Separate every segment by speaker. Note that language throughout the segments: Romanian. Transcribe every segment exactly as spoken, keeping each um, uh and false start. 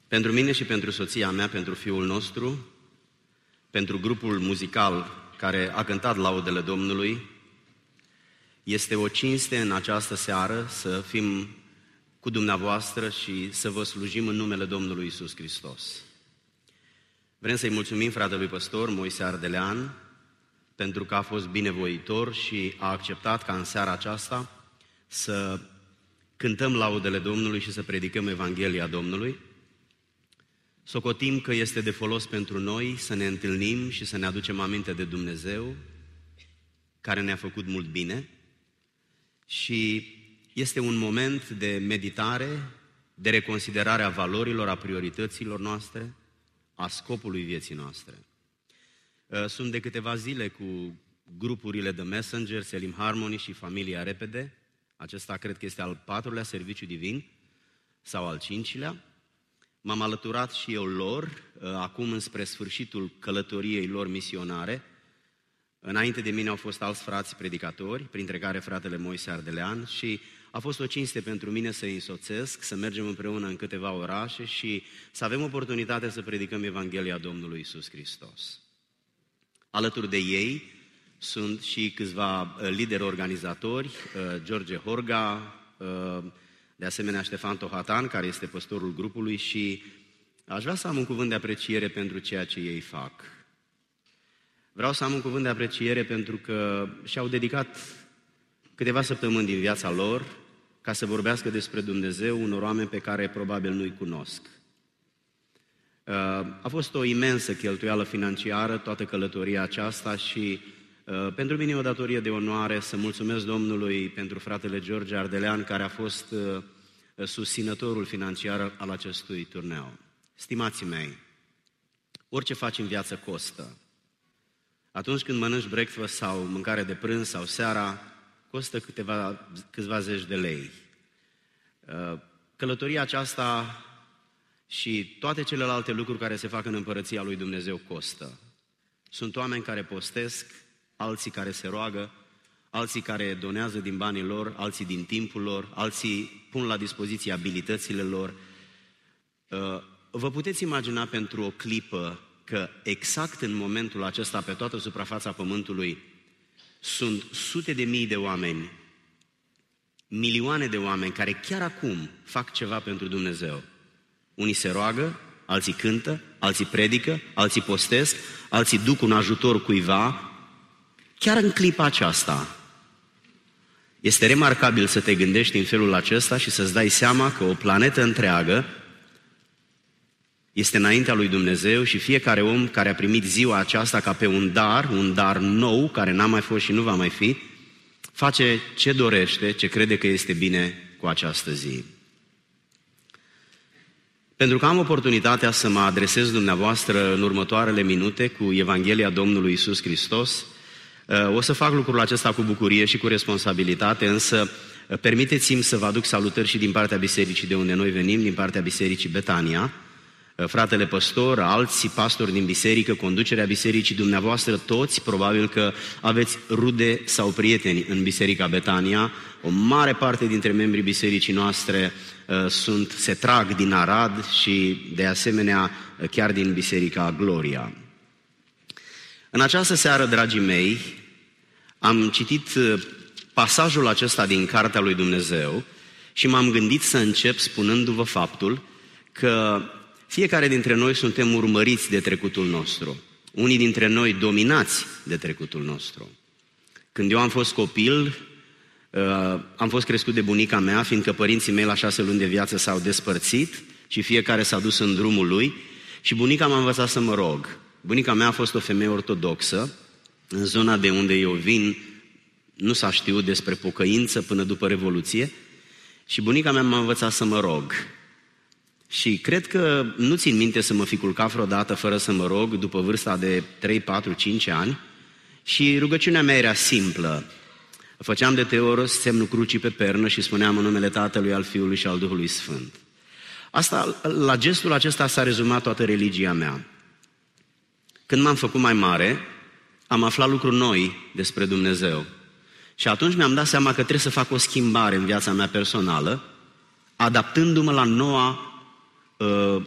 Speaker 1: Pentru mine și pentru soția mea, pentru fiul nostru, pentru grupul muzical care a cântat laudele Domnului, este o cinste în această seară să fim cu dumneavoastră și să vă slujim în numele Domnului Iisus Hristos. Vrem să-i mulțumim fratelui păstor Moise Ardelean pentru că a fost binevoitor și a acceptat ca în seara aceasta să cântăm laudele Domnului și să predicăm Evanghelia Domnului. Socotim că este de folos pentru noi să ne întâlnim și să ne aducem aminte de Dumnezeu, care ne-a făcut mult bine, și este un moment de meditare, de reconsiderare a valorilor, a priorităților noastre, a scopului vieții noastre. Sunt de câteva zile cu grupurile de Messenger, Selim Harmony și Familia Repede. Acesta cred că este al patrulea serviciu divin sau al cincilea. M-am alăturat și eu lor, acum înspre sfârșitul călătoriei lor misionare. Înainte de mine au fost alți frați predicatori, printre care fratele Moise Ardelean, și a fost o cinste pentru mine să-i însoțesc, să mergem împreună în câteva orașe și să avem oportunitatea să predicăm Evanghelia Domnului Iisus Hristos. Alături de ei sunt și câțiva lideri organizatori, George Horga, de asemenea Ștefan Tohatan, care este păstorul grupului, și aș vrea să am un cuvânt de apreciere pentru ceea ce ei fac. Vreau să am un cuvânt de apreciere pentru că și-au dedicat câteva săptămâni din viața lor ca să vorbească despre Dumnezeu unor oameni pe care probabil nu-i cunosc. A fost o imensă cheltuială financiară toată călătoria aceasta și pentru mine e o datorie de onoare să mulțumesc Domnului pentru fratele George Ardelean, care a fost susținătorul financiar al acestui turneu. Stimații mei, orice faci în viață costă. Atunci când mănânci breakfast sau mâncare de prânz sau seara, costă câteva, câțiva zeci de lei. Călătoria aceasta și toate celelalte lucruri care se fac în Împărăția lui Dumnezeu costă. Sunt oameni care postesc, alții care se roagă, alții care donează din banii lor, alții din timpul lor, alții pun la dispoziție abilitățile lor. Vă puteți imagina pentru o clipă că exact în momentul acesta, pe toată suprafața Pământului, sunt sute de mii de oameni, milioane de oameni care chiar acum fac ceva pentru Dumnezeu. Unii se roagă, alții cântă, alții predică, alții postesc, alții duc un ajutor cuiva. Chiar în clipa aceasta este remarcabil să te gândești în felul acesta și să-ți dai seama că o planetă întreagă este înaintea lui Dumnezeu și fiecare om care a primit ziua aceasta ca pe un dar, un dar nou, care n-a mai fost și nu va mai fi, face ce dorește, ce crede că este bine cu această zi. Pentru că am oportunitatea să mă adresez dumneavoastră în următoarele minute cu Evanghelia Domnului Iisus Hristos, o să fac lucrul acesta cu bucurie și cu responsabilitate, însă permiteți-mi să vă aduc salutări și din partea bisericii de unde noi venim, din partea bisericii Betania. Fratele păstor, alții pastori din biserică, conducerea bisericii, dumneavoastră toți, probabil că aveți rude sau prieteni în biserica Betania. O mare parte dintre membrii bisericii noastre uh, sunt, se trag din Arad și de asemenea chiar din biserica Gloria. În această seară, dragii mei, am citit pasajul acesta din Cartea lui Dumnezeu și m-am gândit să încep spunându-vă faptul că fiecare dintre noi suntem urmăriți de trecutul nostru. Unii dintre noi dominați de trecutul nostru. Când eu am fost copil, am fost crescut de bunica mea, fiindcă părinții mei la șase luni de viață s-au despărțit și fiecare s-a dus în drumul lui și bunica m-a învățat să mă rog. Bunica mea a fost o femeie ortodoxă. În zona de unde eu vin nu s-a știut despre pocăință până după Revoluție și bunica mea m-a învățat să mă rog. Și cred că nu țin minte să mă fi culcat vreodată fără să mă rog după vârsta de trei, patru, cinci ani și rugăciunea mea era simplă. Făceam de teoră semnul crucii pe pernă și spuneam în numele Tatălui, al Fiului și al Duhului Sfânt. Asta, la gestul acesta s-a rezumat toată religia mea. Când m-am făcut mai mare, am aflat lucruri noi despre Dumnezeu. Și atunci mi-am dat seama că trebuie să fac o schimbare în viața mea personală, adaptându-mă la noua uh,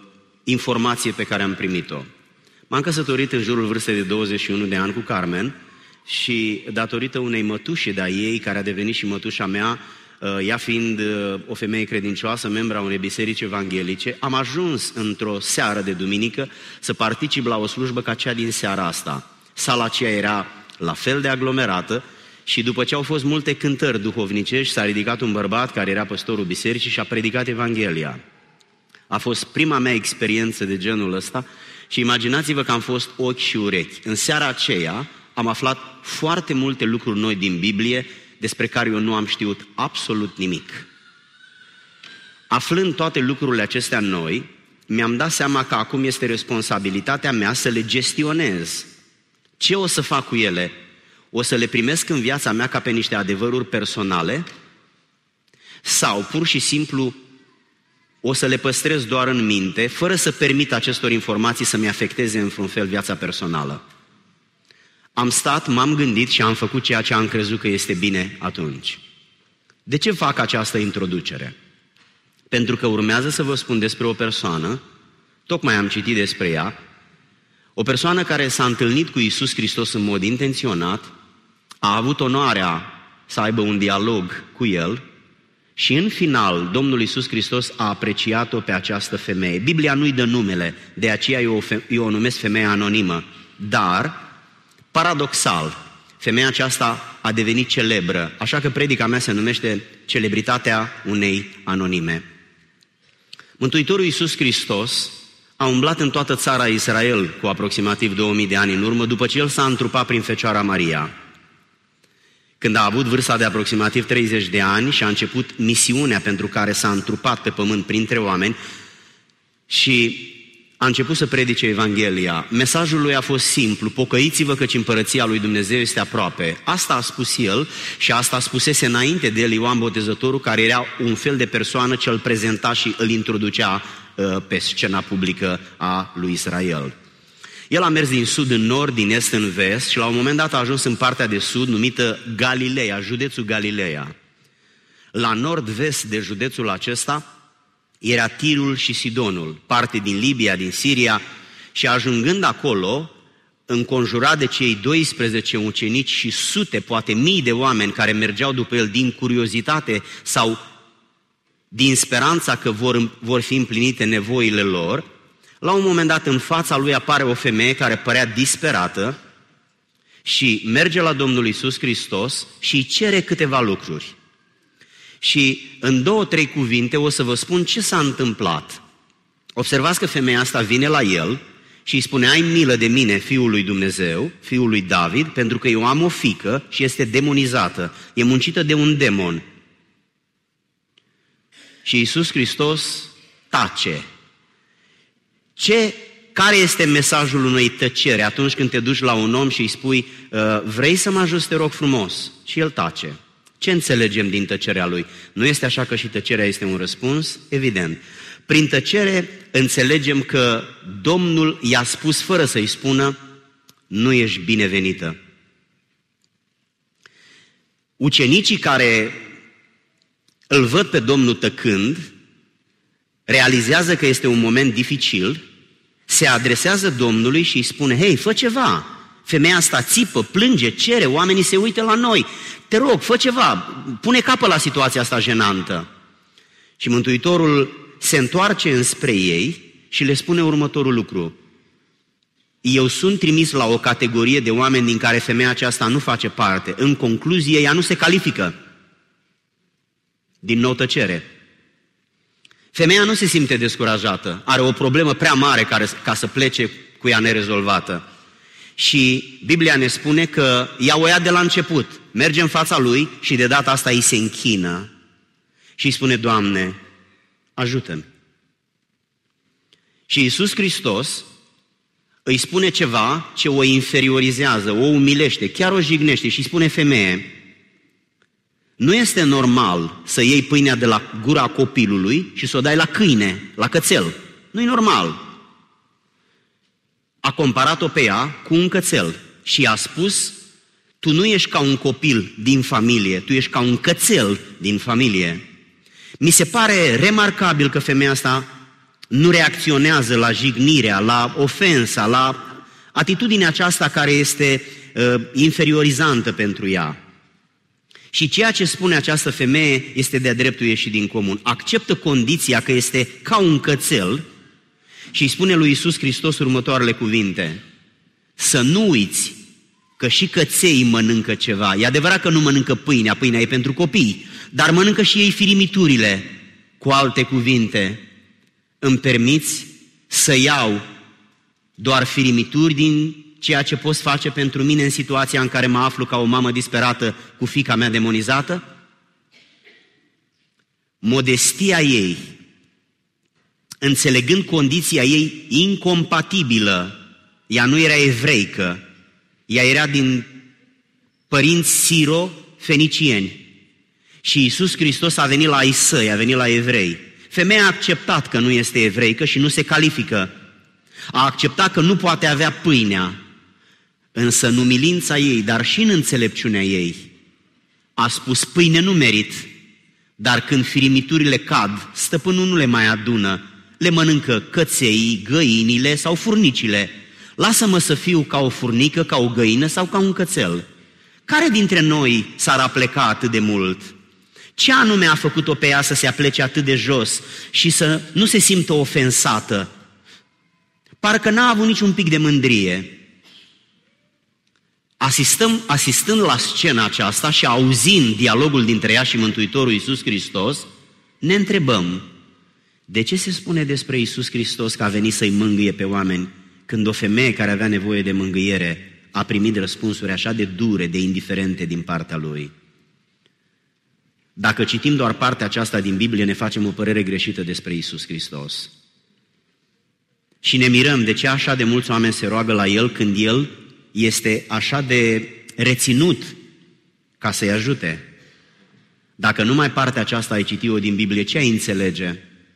Speaker 1: informație pe care am primit-o. M-am căsătorit în jurul vârstei de douăzeci și unu de ani cu Carmen și datorită unei mătușe de-a ei, care a devenit și mătușa mea, ea fiind o femeie credincioasă, membra unei biserici evanghelice, am ajuns într-o seară de duminică să particip la o slujbă ca cea din seara asta. Sala aceea era la fel de aglomerată și după ce au fost multe cântări duhovnicești, s-a ridicat un bărbat care era păstorul bisericii și a predicat Evanghelia. A fost prima mea experiență de genul ăsta și imaginați-vă că am fost ochi și urechi. În seara aceea am aflat foarte multe lucruri noi din Biblie despre care eu nu am știut absolut nimic. Aflând toate lucrurile acestea noi, mi-am dat seama că acum este responsabilitatea mea să le gestionez. Ce o să fac cu ele? O să le primesc în viața mea ca pe niște adevăruri personale sau pur și simplu o să le păstrez doar în minte, fără să permit acestor informații să-mi afecteze în vreun fel viața personală? Am stat, m-am gândit și am făcut ceea ce am crezut că este bine atunci. De ce fac această introducere? Pentru că urmează să vă spun despre o persoană, tocmai am citit despre ea, o persoană care s-a întâlnit cu Iisus Hristos în mod intenționat, a avut onoarea să aibă un dialog cu El și în final Domnul Iisus Hristos a apreciat-o pe această femeie. Biblia nu-i dă numele, de aceea eu o, fe- eu o numesc femeie anonimă, dar paradoxal, femeia aceasta a devenit celebră, așa că predica mea se numește Celebritatea unei anonime. Mântuitorul Iisus Hristos a umblat în toată țara Israel cu aproximativ două mii de ani în urmă, după ce El s-a întrupat prin Fecioara Maria. Când a avut vârsta de aproximativ treizeci de ani și a început misiunea pentru care s-a întrupat pe pământ printre oameni și a început să predice Evanghelia. Mesajul lui a fost simplu: pocăiți-vă căci împărăția lui Dumnezeu este aproape. Asta a spus El și asta spusese înainte de El Ioan Botezătorul, care era un fel de persoană ce îl prezenta și îl introducea uh, pe scena publică a lui Israel. El a mers din sud în nord, din est în vest și la un moment dat a ajuns în partea de sud numită Galileea, județul Galileea. La nord-vest de județul acesta era Tirul și Sidonul, parte din Libia, din Siria, și ajungând acolo, înconjurat de cei doisprezece ucenici și sute, poate mii de oameni care mergeau după el din curiozitate sau din speranța că vor, vor fi împlinite nevoile lor, la un moment dat în fața lui apare o femeie care părea disperată și merge la Domnul Iisus Hristos și îi cere câteva lucruri. Și în două, trei cuvinte o să vă spun ce s-a întâmplat. Observați că femeia asta vine la el și îi spune: ai milă de mine, fiul lui Dumnezeu, fiul lui David, pentru că eu am o fiică și este demonizată, e muncită de un demon. Și Iisus Hristos tace. Ce, care este mesajul unei tăceri atunci când te duci la un om și îi spui: vrei să mă ajuți, te rog frumos? Și el tace. Ce înțelegem din tăcerea lui? Nu este așa că și tăcerea este un răspuns? Evident. Prin tăcere înțelegem că Domnul i-a spus fără să-i spună: nu ești binevenită. Ucenicii care îl văd pe Domnul tăcând, realizează că este un moment dificil, se adresează Domnului și îi spune: hei, fă ceva! Femeia asta țipă, plânge, cere, oamenii se uită la noi. Te rog, fă ceva, pune capăt la situația asta jenantă. Și Mântuitorul se întoarce înspre ei și le spune următorul lucru: eu sunt trimis la o categorie de oameni din care femeia aceasta nu face parte. În concluzie, ea nu se califică. Din nou tăcere. Femeia nu se simte descurajată, are o problemă prea mare care, ca să plece cu ea nerezolvată. Și Biblia ne spune că ea o ia de la început, merge în fața lui și de data asta îi se închină și îi spune: Doamne, ajută-mi. Și Iisus Hristos îi spune ceva ce o inferiorizează, o umilește, chiar o jignește și îi spune: femeie, nu este normal să iei pâinea de la gura copilului și să o dai la câine, la cățel. Nu e normal. A comparat-o pe ea cu un cățel și i-a spus: tu nu ești ca un copil din familie, tu ești ca un cățel din familie. Mi se pare remarcabil că femeia asta nu reacționează la jignirea, la ofensa, la atitudinea aceasta care este uh, inferiorizantă pentru ea. Și ceea ce spune această femeie este de-a dreptul ieșit din comun. Acceptă condiția că este ca un cățel și îi spune lui Iisus Hristos următoarele cuvinte: să nu uiți că și căței mănâncă ceva. E adevărat că nu mănâncă pâinea, pâinea e pentru copii, dar mănâncă și ei firimiturile. Cu alte cuvinte, îmi permiți să iau doar firimituri din ceea ce poți face pentru mine în situația în care mă aflu ca o mamă disperată cu fiica mea demonizată? Modestia ei, înțelegând condiția ei incompatibilă, ea nu era evreică, ea era din părinți siro-fenicieni și Iisus Hristos a venit la ai săi, a venit la evrei. Femeia a acceptat că nu este evreică și nu se califică. A acceptat că nu poate avea pâinea, însă în umilința ei, dar și în înțelepciunea ei, a spus: pâine nu merit, dar când firimiturile cad, stăpânul nu le mai adună, le mănâncă căței, găinile sau furnicile. Lasă-mă să fiu ca o furnică, ca o găină sau ca un cățel. Care dintre noi s-ar apleca atât de mult? Ce anume a făcut-o pe ea să se aplece atât de jos și să nu se simtă ofensată? Parcă n-a avut niciun pic de mândrie. Asistăm, asistând la scena aceasta și auzind dialogul dintre ea și Mântuitorul Iisus Hristos, ne întrebăm: de ce se spune despre Iisus Hristos că a venit să-i mângâie pe oameni, când o femeie care avea nevoie de mângâiere a primit răspunsuri așa de dure, de indiferente din partea Lui? Dacă citim doar partea aceasta din Biblie, ne facem o părere greșită despre Iisus Hristos. Și ne mirăm de ce așa de mulți oameni se roagă la El când El este așa de reținut ca să-i ajute. Dacă numai partea aceasta ai citit-o din Biblie, ce ai înțelege?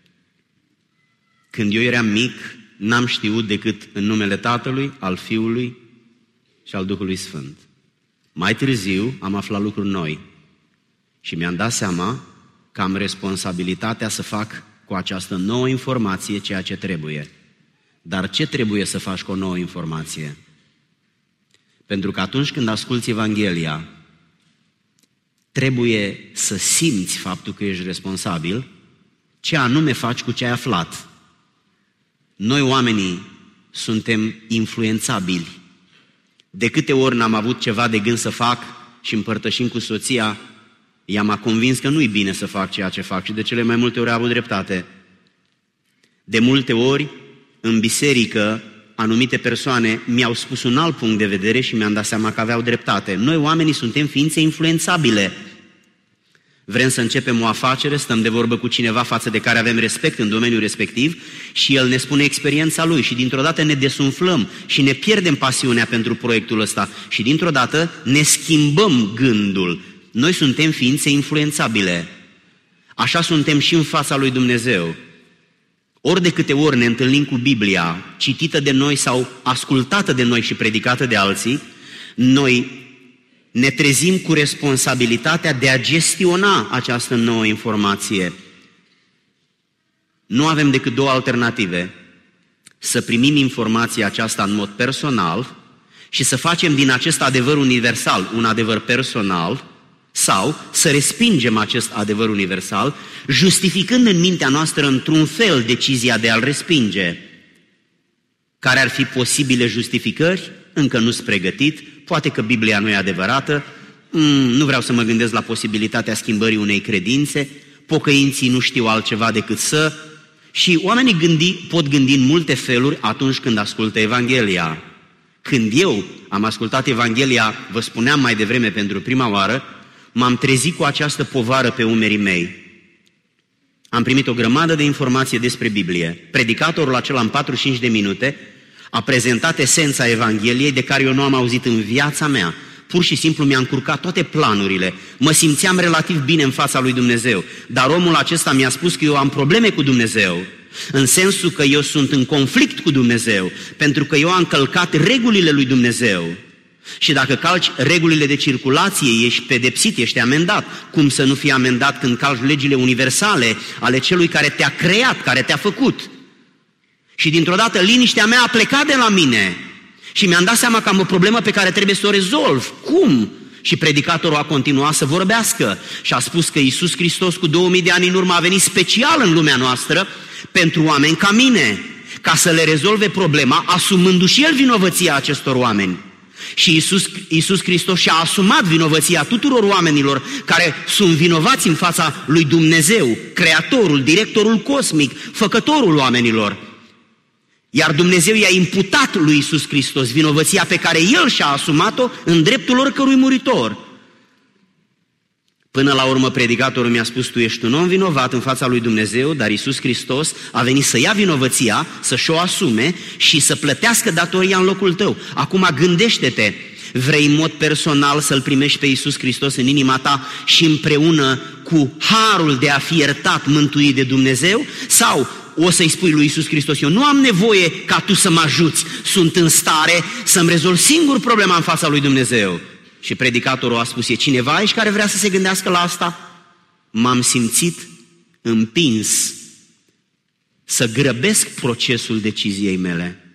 Speaker 1: Când eu eram mic, n-am știut decât în numele Tatălui, al Fiului și al Duhului Sfânt. Mai târziu am aflat lucruri noi și mi-am dat seama că am responsabilitatea să fac cu această nouă informație ceea ce trebuie. Dar ce trebuie să faci cu o nouă informație? Pentru că atunci când asculți Evanghelia, trebuie să simți faptul că ești responsabil, ce anume faci cu ce ai aflat. Noi oamenii suntem influențabili. De câte ori n-am avut ceva de gând să fac și împărtășim cu soția, ea m-a convins că nu-i bine să fac ceea ce fac și de cele mai multe ori a avut dreptate. De multe ori, în biserică, anumite persoane mi-au spus un alt punct de vedere și mi-am dat seama că aveau dreptate. Noi oamenii suntem ființe influențabile. Vrem să începem o afacere, stăm de vorbă cu cineva față de care avem respect în domeniul respectiv și el ne spune experiența lui și dintr-o dată ne desumflăm și ne pierdem pasiunea pentru proiectul ăsta și dintr-o dată ne schimbăm gândul. Noi suntem ființe influențabile. Așa suntem și în fața lui Dumnezeu. Ori de câte ori ne întâlnim cu Biblia, citită de noi sau ascultată de noi și predicată de alții, noi ne trezim cu responsabilitatea de a gestiona această nouă informație. Nu avem decât două alternative: să primim informația aceasta în mod personal și să facem din acest adevăr universal un adevăr personal, sau să respingem acest adevăr universal, justificând în mintea noastră într-un fel decizia de a-l respinge. Care ar fi posibile justificări? Încă nu sunt pregătit, poate că Biblia nu e adevărată, mm, nu vreau să mă gândesc la posibilitatea schimbării unei credințe, pocăinții nu știu altceva decât să... Și oamenii gândi, pot gândi în multe feluri atunci când ascultă Evanghelia. Când eu am ascultat Evanghelia, vă spuneam mai devreme pentru prima oară, m-am trezit cu această povară pe umerii mei. Am primit o grămadă de informație despre Biblie. Predicatorul acela în patruzeci și cinci de minute a prezentat esența Evangheliei de care eu nu am auzit în viața mea. Pur și simplu mi-a încurcat toate planurile. Mă simțeam relativ bine în fața lui Dumnezeu. Dar omul acesta mi-a spus că eu am probleme cu Dumnezeu. În sensul că eu sunt în conflict cu Dumnezeu. Pentru că eu am călcat regulile lui Dumnezeu. Și dacă calci regulile de circulație, ești pedepsit, ești amendat. Cum să nu fii amendat când calci legile universale ale celui care te-a creat, care te-a făcut? Și dintr-o dată liniștea mea a plecat de la mine și mi-am dat seama că am o problemă pe care trebuie să o rezolv. Cum? Și predicatorul a continuat să vorbească și a spus că Iisus Hristos cu două mii de ani în urmă a venit special în lumea noastră pentru oameni ca mine, ca să le rezolve problema, asumându-și El vinovăția acestor oameni. Și Iisus, Iisus Hristos și-a asumat vinovăția tuturor oamenilor care sunt vinovați în fața lui Dumnezeu, Creatorul, Directorul cosmic, Făcătorul oamenilor. Iar Dumnezeu i-a imputat lui Iisus Hristos vinovăția pe care El și-a asumat-o în dreptul oricărui muritor. Până la urmă predicatorul mi-a spus: tu ești un om vinovat în fața lui Dumnezeu, dar Iisus Hristos a venit să ia vinovăția, să-și o asume și să plătească datoria în locul tău. Acum gândește-te, vrei în mod personal să-L primești pe Iisus Hristos în inima ta și împreună cu harul de a fi iertat, mântuit de Dumnezeu? Sau o să-i spui lui Iisus Hristos: eu nu am nevoie ca tu să mă ajuți, sunt în stare să-mi rezolv singur problema în fața lui Dumnezeu? Și predicatorul a spus: e cineva aici care vrea să se gândească la asta? M-am simțit împins să grăbesc procesul deciziei mele.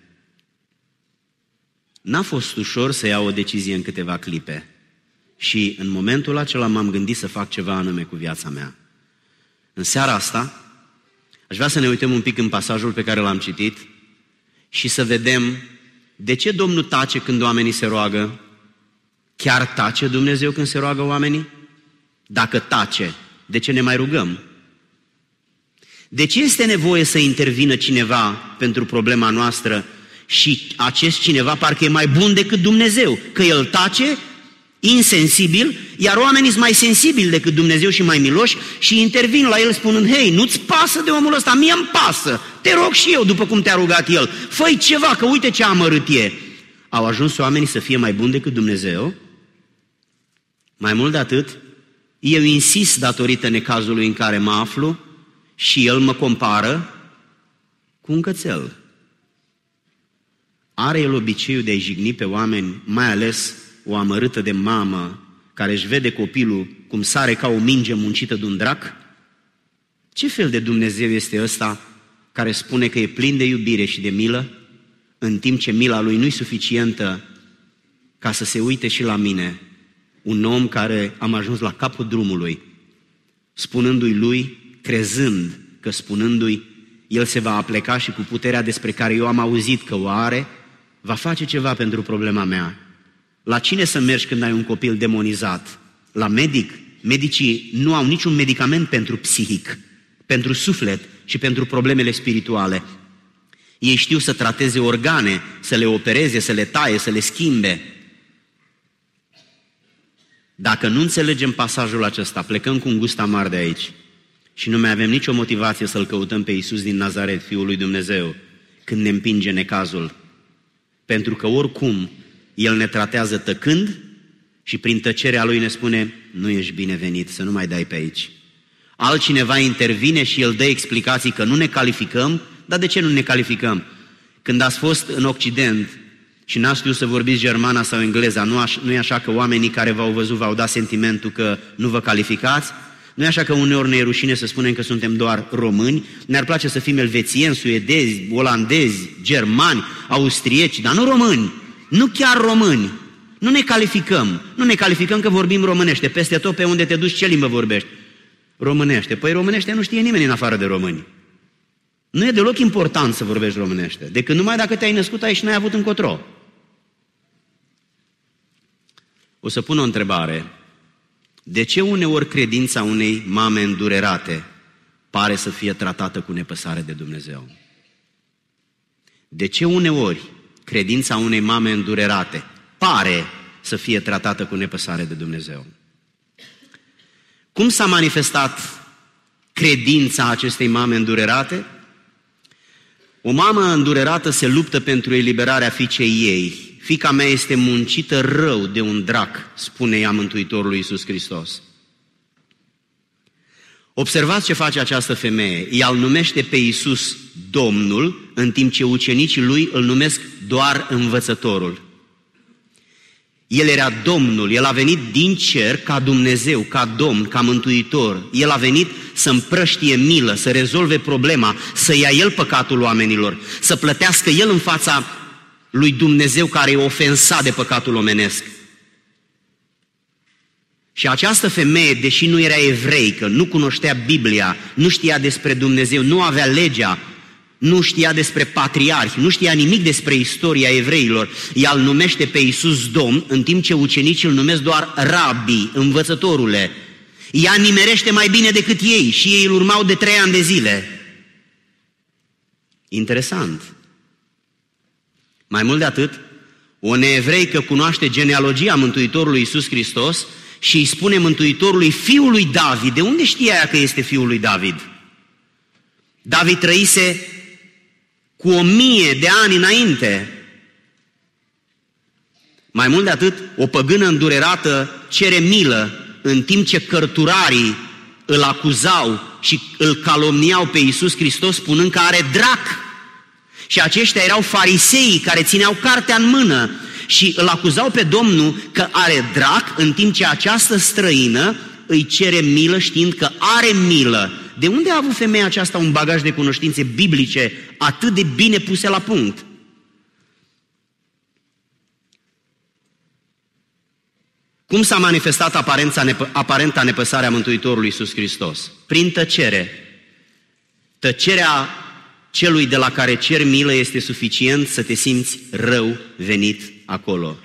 Speaker 1: N-a fost ușor să iau o decizie în câteva clipe și în momentul acela m-am gândit să fac ceva anume cu viața mea. În seara asta aș vrea să ne uităm un pic în pasajul pe care l-am citit și să vedem de ce Domnul tace când oamenii se roagă. Chiar tace Dumnezeu când se roagă oamenii? Dacă tace, de ce ne mai rugăm? De ce este nevoie să intervină cineva pentru problema noastră și acest cineva parcă e mai bun decât Dumnezeu? Că El tace, insensibil, iar oamenii sunt mai sensibili decât Dumnezeu și mai miloși și intervin la El spunând: hei, nu-ți pasă de omul ăsta? Mie îmi pasă, te rog și eu după cum te-a rugat El, fă-i ceva, că uite ce amărât e. Au ajuns oamenii să fie mai buni decât Dumnezeu? Mai mult de atât, eu insist datorită necazului în care mă aflu și El mă compară cu un cățel. Are El obiceiul de a-i jigni pe oameni, mai ales o amărâtă de mamă care își vede copilul cum sare ca o minge muncită de un drac? Ce fel de Dumnezeu este ăsta care spune că e plin de iubire și de milă, în timp ce mila Lui nu-i suficientă ca să se uite și la mine, un om care am ajuns la capul drumului, spunându-i Lui, crezând că spunându-i, El se va apleca și cu puterea despre care eu am auzit că o are, va face ceva pentru problema mea. La cine să mergi când ai un copil demonizat? La medic? Medicii nu au niciun medicament pentru psihic, pentru suflet și pentru problemele spirituale. Ei știu să trateze organe, să le opereze, să le taie, să le schimbe. Dacă nu înțelegem pasajul acesta, plecăm cu un gust amar de aici și nu mai avem nicio motivație să-L căutăm pe Iisus din Nazaret, Fiul lui Dumnezeu, când ne împinge necazul. Pentru că oricum El ne tratează tăcând și prin tăcerea Lui ne spune: nu ești binevenit, să nu mai dai pe aici. Altcineva intervine și El dă explicații că nu ne calificăm. Dar de ce nu ne calificăm? Când ați fost în Occident și n-ați știut să vorbiți germana sau engleza, nu, aș, nu e așa că oamenii care v-au văzut v-au dat sentimentul că nu vă calificați? Nu e așa că uneori ne e rușine să spunem că suntem doar români? Ne-ar place să fim elvețieni, suedezi, olandezi, germani, austrieci, dar nu români, nu chiar români. Nu ne calificăm, nu ne calificăm că vorbim românește. Peste tot pe unde te duci, ce limbă vorbești? Românește. Păi românește nu știe nimeni în afară de români. Nu e deloc important să vorbești românește, decât numai dacă te-ai născut aici și n-ai avut încotro. O să pun o întrebare. De ce uneori credința unei mame îndurerate pare să fie tratată cu nepăsare de Dumnezeu? De ce uneori credința unei mame îndurerate pare să fie tratată cu nepăsare de Dumnezeu? Cum s-a manifestat credința acestei mame îndurerate? O mamă îndurerată se luptă pentru eliberarea fiicei ei. Fiica mea este muncită rău de un drac, spune ea Mântuitorului Iisus Hristos. Observați ce face această femeie. Ea îl numește pe Iisus Domnul, în timp ce ucenicii lui îl numesc doar învățătorul. El era Domnul, El a venit din cer ca Dumnezeu, ca Domn, ca Mântuitor. El a venit să împrăștie milă, să rezolve problema, să ia El păcatul oamenilor, să plătească El în fața lui Dumnezeu care e ofensat de păcatul omenesc. Și această femeie, deși nu era evreică, nu cunoștea Biblia, nu știa despre Dumnezeu, nu avea legea, nu știa despre patriarhi, nu știa nimic despre istoria evreilor, ea îl numește pe Iisus Domn, în timp ce ucenicii îl numesc doar Rabi, învățătorule. Ea nimerește mai bine decât ei și ei îl urmau de trei ani de zile. Interesant. Mai mult de atât, o neevreică cunoaște genealogia Mântuitorului Iisus Hristos și îi spune Mântuitorului fiul lui David. De unde știa ea că este fiul lui David? David trăise cu o mie de ani înainte. Mai mult de atât, o păgână îndurerată cere milă în timp ce cărturarii îl acuzau și îl calomniau pe Iisus Hristos spunând că are drac. Și aceștia erau fariseii care țineau cartea în mână și îl acuzau pe Domnul că are drac, în timp ce această străină îi cere milă știind că are milă. De unde a avut femeia aceasta un bagaj de cunoștințe biblice atât de bine puse la punct? Cum s-a manifestat aparenta nepăsare a Mântuitorului Iisus Hristos? Prin tăcere. Tăcerea celui de la care cer milă este suficient să te simți rău venit acolo.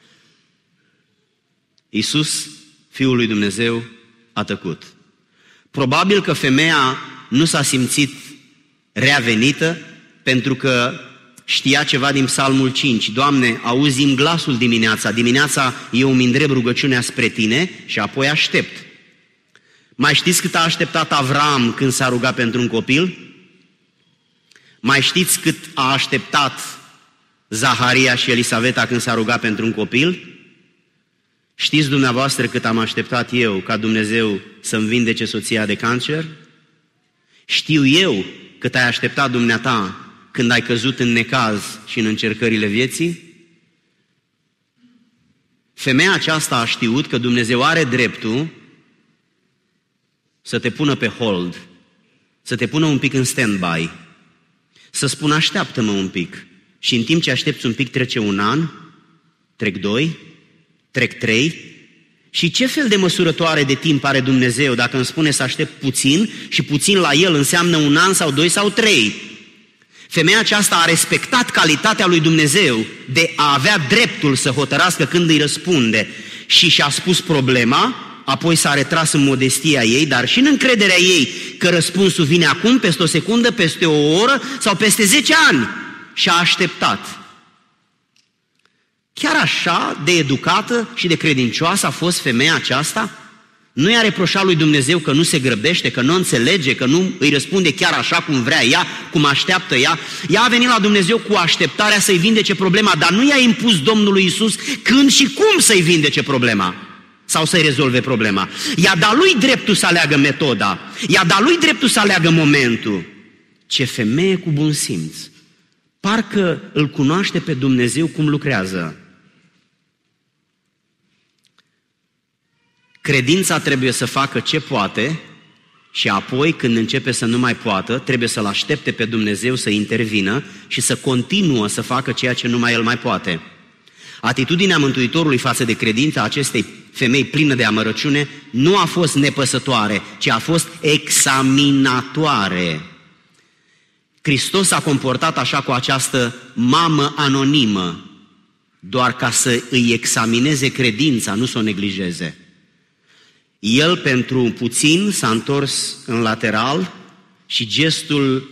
Speaker 1: Iisus, Fiul lui Dumnezeu, a tăcut. Probabil că femeia nu s-a simțit rea venită pentru că știa ceva din Psalmul cinci. Doamne, auzi-mi glasul dimineața. Dimineața eu îmi îndrept rugăciunea spre Tine și apoi aștept. Mai știți cât a așteptat Avram când s-a rugat pentru un copil? Mai știți cât a așteptat Zaharia și Elisaveta când s-a rugat pentru un copil? Știți dumneavoastră cât am așteptat eu ca Dumnezeu să-mi vindece soția de cancer? Știu eu cât ai așteptat dumneata când ai căzut în necaz și în încercările vieții? Femeia aceasta a știut că Dumnezeu are dreptul să te pună pe hold, să te pună un pic în stand-by, să spună așteaptă-mă un pic. Și în timp ce aștepți un pic trece un an, trec doi, trec trei. Și ce fel de măsurătoare de timp are Dumnezeu dacă îmi spune să aștept puțin și puțin la El înseamnă un an sau doi sau trei? Femeia aceasta a respectat calitatea lui Dumnezeu de a avea dreptul să hotărască când îi răspunde și și-a spus problema, apoi s-a retras în modestia ei, dar și în încrederea ei că răspunsul vine acum, peste o secundă, peste o oră sau peste zece ani. Și a așteptat. Chiar așa de educată și de credincioasă a fost femeia aceasta? Nu i-a reproșat lui Dumnezeu că nu se grăbește, că nu înțelege, că nu îi răspunde chiar așa cum vrea ea, cum așteaptă ea. Ea a venit la Dumnezeu cu așteptarea să-i vindece problema, dar nu i-a impus Domnului Iisus când și cum să-i vindece problema sau să-i rezolve problema. I-a dat lui dreptul să aleagă metoda, i-a dat lui dreptul să aleagă momentul. Ce femeie cu bun simț! Parcă îl cunoaște pe Dumnezeu cum lucrează. Credința trebuie să facă ce poate și apoi, când începe să nu mai poată, trebuie să-L aștepte pe Dumnezeu să intervină și să continuă să facă ceea ce numai El mai poate. Atitudinea Mântuitorului față de credința acestei femei plină de amărăciune nu a fost nepăsătoare, ci a fost examinatoare. Hristos s-a comportat așa cu această mamă anonimă, doar ca să îi examineze credința, nu să o neglijeze. El pentru puțin s-a întors în lateral și gestul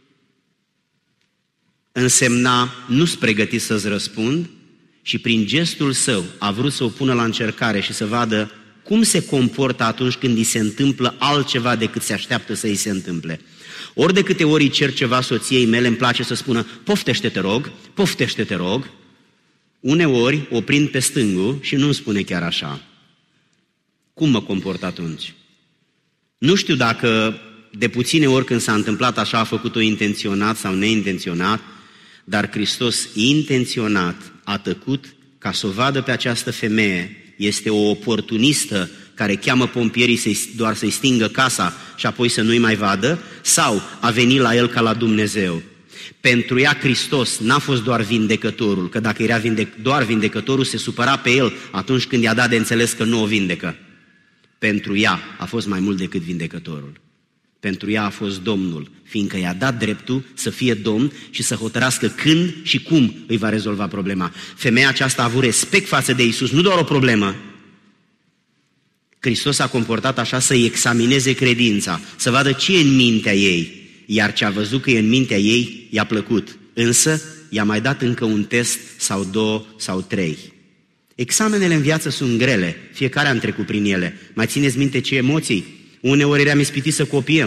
Speaker 1: însemna nu-s pregătit să-ți răspund și prin gestul său a vrut să o pună la încercare și să vadă cum se comportă atunci când îi se întâmplă altceva decât se așteaptă să îi se întâmple. Ori de câte ori îi cer ceva soției mele, îmi place să spună poftește-te rog, poftește-te rog. Uneori o prind pe stângul și nu îmi spune chiar așa. Cum mă comport atunci? Nu știu dacă de puține ori când s-a întâmplat așa a făcut-o intenționat sau neintenționat, dar Hristos intenționat a tăcut ca să o vadă pe această femeie, este o oportunistă care cheamă pompierii să-i, doar să-i stingă casa și apoi să nu-i mai vadă, sau a venit la el ca la Dumnezeu. Pentru ea Hristos n-a fost doar vindecătorul, că dacă era vindec- doar vindecătorul se supăra pe el atunci când i-a dat de înțeles că nu o vindecă. Pentru ea a fost mai mult decât vindecătorul. Pentru ea a fost Domnul, fiindcă i-a dat dreptul să fie Domn și să hotărască când și cum îi va rezolva problema. Femeia aceasta a avut respect față de Iisus, nu doar o problemă. Hristos a comportat așa să-i examineze credința, să vadă ce e în mintea ei, iar ce a văzut că e în mintea ei i-a plăcut. Însă i-a mai dat încă un test sau două sau trei. Examenele în viață sunt grele, fiecare am trecut prin ele. Mai țineți minte ce emoții? Uneori eram ispitit să copiem.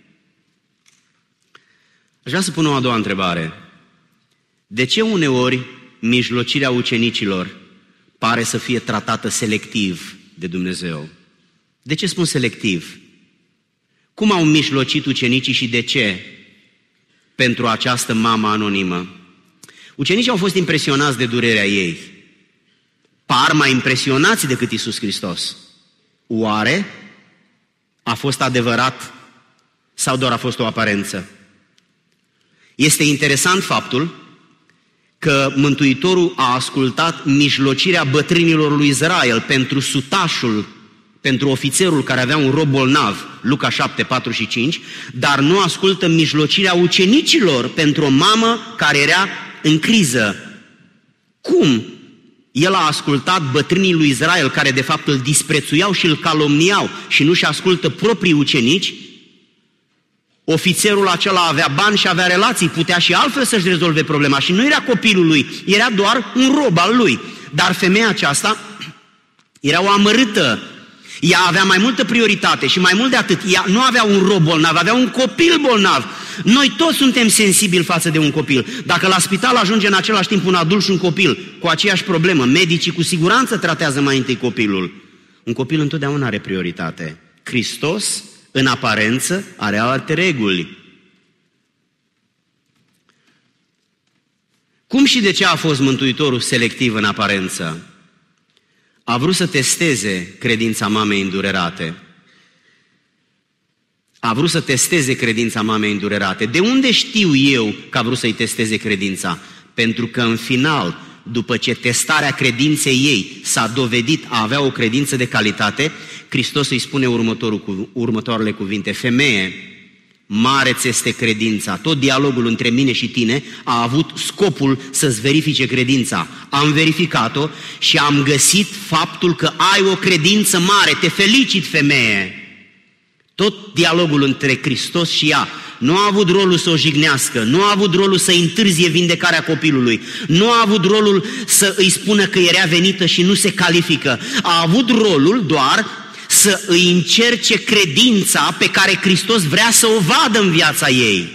Speaker 1: Aș vrea să pun o a doua întrebare. De ce uneori mijlocirea ucenicilor pare să fie tratată selectiv de Dumnezeu? De ce spun selectiv? Cum au mijlocit ucenicii și de ce pentru această mamă anonimă? Ucenicii au fost impresionați de durerea ei. Par mai impresionați decât Iisus Hristos. Oare a fost adevărat sau doar a fost o aparență? Este interesant faptul că Mântuitorul a ascultat mijlocirea bătrânilor lui Israel pentru sutașul, pentru ofițerul care avea un rob bolnav, Luca șapte, patru și cinci, dar nu ascultă mijlocirea ucenicilor pentru o mamă care era în criză. Cum? El a ascultat bătrânii lui Israel, care de fapt îl disprețuiau și îl calomniau și nu-și ascultă proprii ucenici. Ofițerul acela avea bani și avea relații, putea și altfel să-și rezolve problema și nu era copilul lui, era doar un rob al lui. Dar femeia aceasta era o amărâtă. Ea avea mai multă prioritate și mai mult de atât, ea nu avea un rob bolnav, avea un copil bolnav. Noi toți suntem sensibili față de un copil. Dacă la spital ajunge în același timp un adult și un copil cu aceeași problemă, medicii cu siguranță tratează mai întâi copilul. Un copil întotdeauna are prioritate. Hristos, în aparență, are alte reguli. Cum și de ce a fost Mântuitorul selectiv în aparență? A vrut să testeze credința mamei îndurerate. A vrut să testeze credința mamei îndurerate. De unde știu eu că a vrut să-i testeze credința? Pentru că în final, după ce testarea credinței ei s-a dovedit a avea o credință de calitate, Hristos îi spune următorul, următoarele cuvinte: femeie, mare ți este credința. Tot dialogul între mine și tine a avut scopul să-ți verifice credința. Am verificat-o și am găsit faptul că ai o credință mare. Te felicit, femeie! Tot dialogul între Hristos și ea nu a avut rolul să o jignească, nu a avut rolul să întârzie vindecarea copilului, nu a avut rolul să îi spună că era venită și nu se califică. A avut rolul doar să îi încerce credința pe care Hristos vrea să o vadă în viața ei.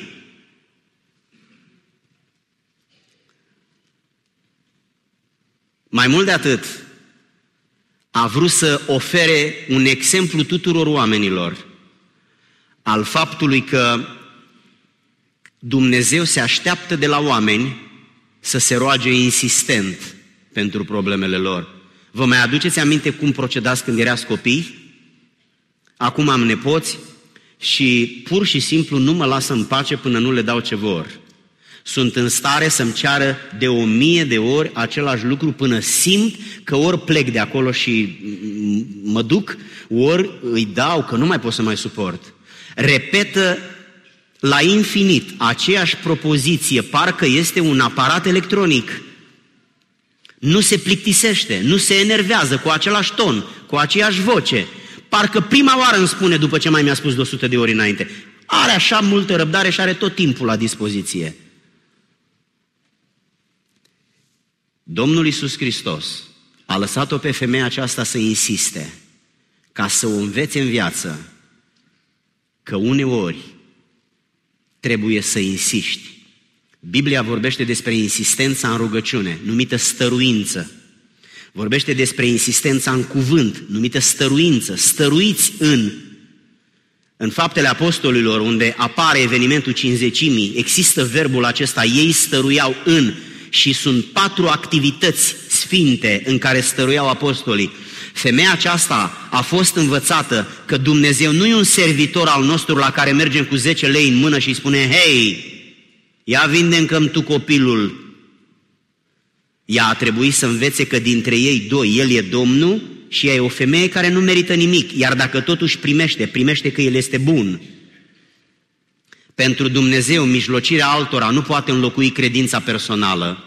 Speaker 1: Mai mult de atât, a vrut să ofere un exemplu tuturor oamenilor al faptului că Dumnezeu se așteaptă de la oameni să se roage insistent pentru problemele lor. Vă mai aduceți aminte cum procedați când erați copii? Acum am nepoți și pur și simplu nu mă lasă în pace până nu le dau ce vor. Sunt în stare să-mi ceară de o mie de ori același lucru până simt că ori plec de acolo și mă duc, ori îi dau că nu mai pot să mai suport. Repetă la infinit aceeași propoziție, parcă este un aparat electronic. Nu se plictisește, nu se enervează cu același ton, cu aceeași voce. Parcă prima oară îmi spune după ce mai mi-a spus de o sută de ori înainte. Are așa multă răbdare și are tot timpul la dispoziție. Domnul Iisus Hristos a lăsat-o pe femeia aceasta să insiste, ca să o învețe în viață că uneori trebuie să insiști. Biblia vorbește despre insistența în rugăciune, numită stăruință. Vorbește despre insistența în cuvânt, numită stăruință. Stăruiți în. În Faptele Apostolilor, unde apare evenimentul cincizecimii, există verbul acesta, ei stăruiau în, și sunt patru activități sfinte în care stăruiau apostolii. Femeia aceasta a fost învățată că Dumnezeu nu e un servitor al nostru la care mergem cu zece lei în mână și îi spune: hei, ia vinde-mi tu copilul. Ea a trebuit să învețe că dintre ei doi, el e Domnul și ea e o femeie care nu merită nimic, iar dacă totuși primește, primește că el este bun. Pentru Dumnezeu, mijlocirea altora nu poate înlocui credința personală.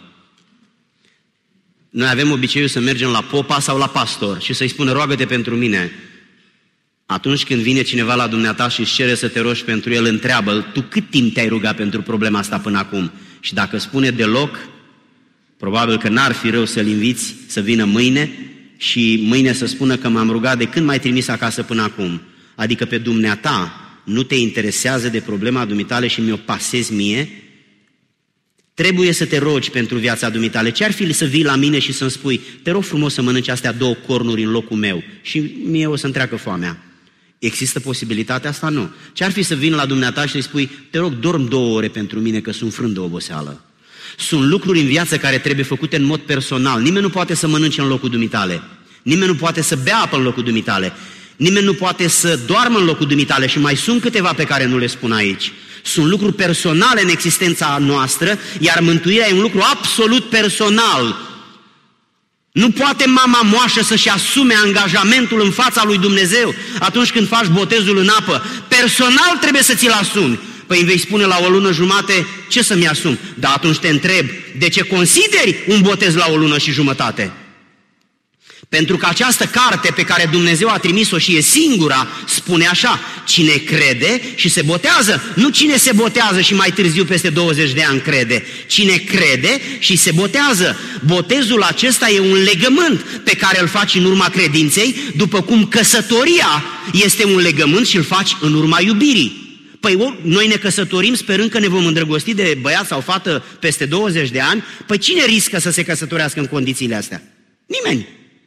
Speaker 1: Noi avem obiceiul să mergem la popa sau la pastor și să-i spună: roagă-te pentru mine. Atunci când vine cineva la dumneata și îți cere să te rogi pentru el, întreabă-l: tu cât timp te-ai rugat pentru problema asta până acum? Și dacă spune deloc, probabil că n-ar fi rău să-l inviți să vină mâine și mâine să spună că m-am rugat de când m-ai trimis acasă până acum. Adică pe dumneata nu te interesează de problema dumitale și mi-o pasezi mie. Trebuie să te rogi pentru viața dumitale. Ce-ar fi să vii la mine și să-mi spui: te rog frumos să mănânci astea două cornuri în locul meu și mie o să-mi treacă foamea? Există posibilitatea asta? Nu. Ce-ar fi să vin la dumneata și să-i spui: te rog, dorm două ore pentru mine că sunt frânt de oboseală? Sunt lucruri în viață care trebuie făcute în mod personal. Nimeni nu poate să mănânce în locul dumitale. Nimeni nu poate să bea apă în locul dumitale. Nimeni nu poate să doarmă în locul dumitale și mai sunt câteva pe care nu le spun aici. Sunt lucruri personale în existența noastră, iar mântuirea e un lucru absolut personal. Nu poate mama moașă să-și asume angajamentul în fața lui Dumnezeu atunci când faci botezul în apă. Personal trebuie să ți-l asumi. Păi îmi vei spune la o lună jumate: ce să-mi asum? Dar atunci te întreb: de ce consideri un botez la o lună și jumătate? Pentru că această carte pe care Dumnezeu a trimis-o și e singura, spune așa: cine crede și se botează. Nu cine se botează și mai târziu peste douăzeci de ani crede. Cine crede și se botează. Botezul acesta e un legământ pe care îl faci în urma credinței, după cum căsătoria este un legământ și îl faci în urma iubirii. Păi noi ne căsătorim sperând că ne vom îndrăgosti de băiat sau fată peste douăzeci de ani. Păi cine riscă să se căsătorească în condițiile astea? Nimeni.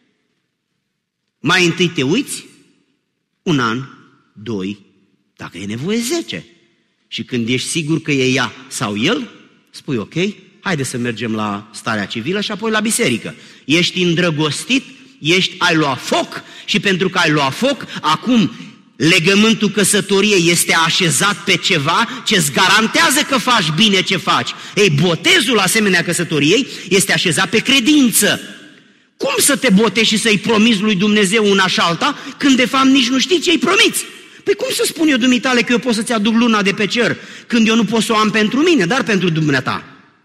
Speaker 1: Mai întâi te uiți un an, doi, dacă e nevoie zece. Și când ești sigur că e ea sau el, spui: ok, haide să mergem la starea civilă și apoi la biserică. Ești îndrăgostit, ești, ai luat foc și pentru că ai luat foc, acum legământul căsătoriei este așezat pe ceva ce îți garantează că faci bine ce faci. Ei, botezul asemenea căsătoriei este așezat pe credință. Cum să te botezi și să-i promiți lui Dumnezeu una și alta, când de fapt nici nu știi ce-i promiți? Păi cum să spun eu dumitale că eu pot să-ți aduc luna de pe cer, când eu nu pot să o am pentru mine, dar pentru dumneata?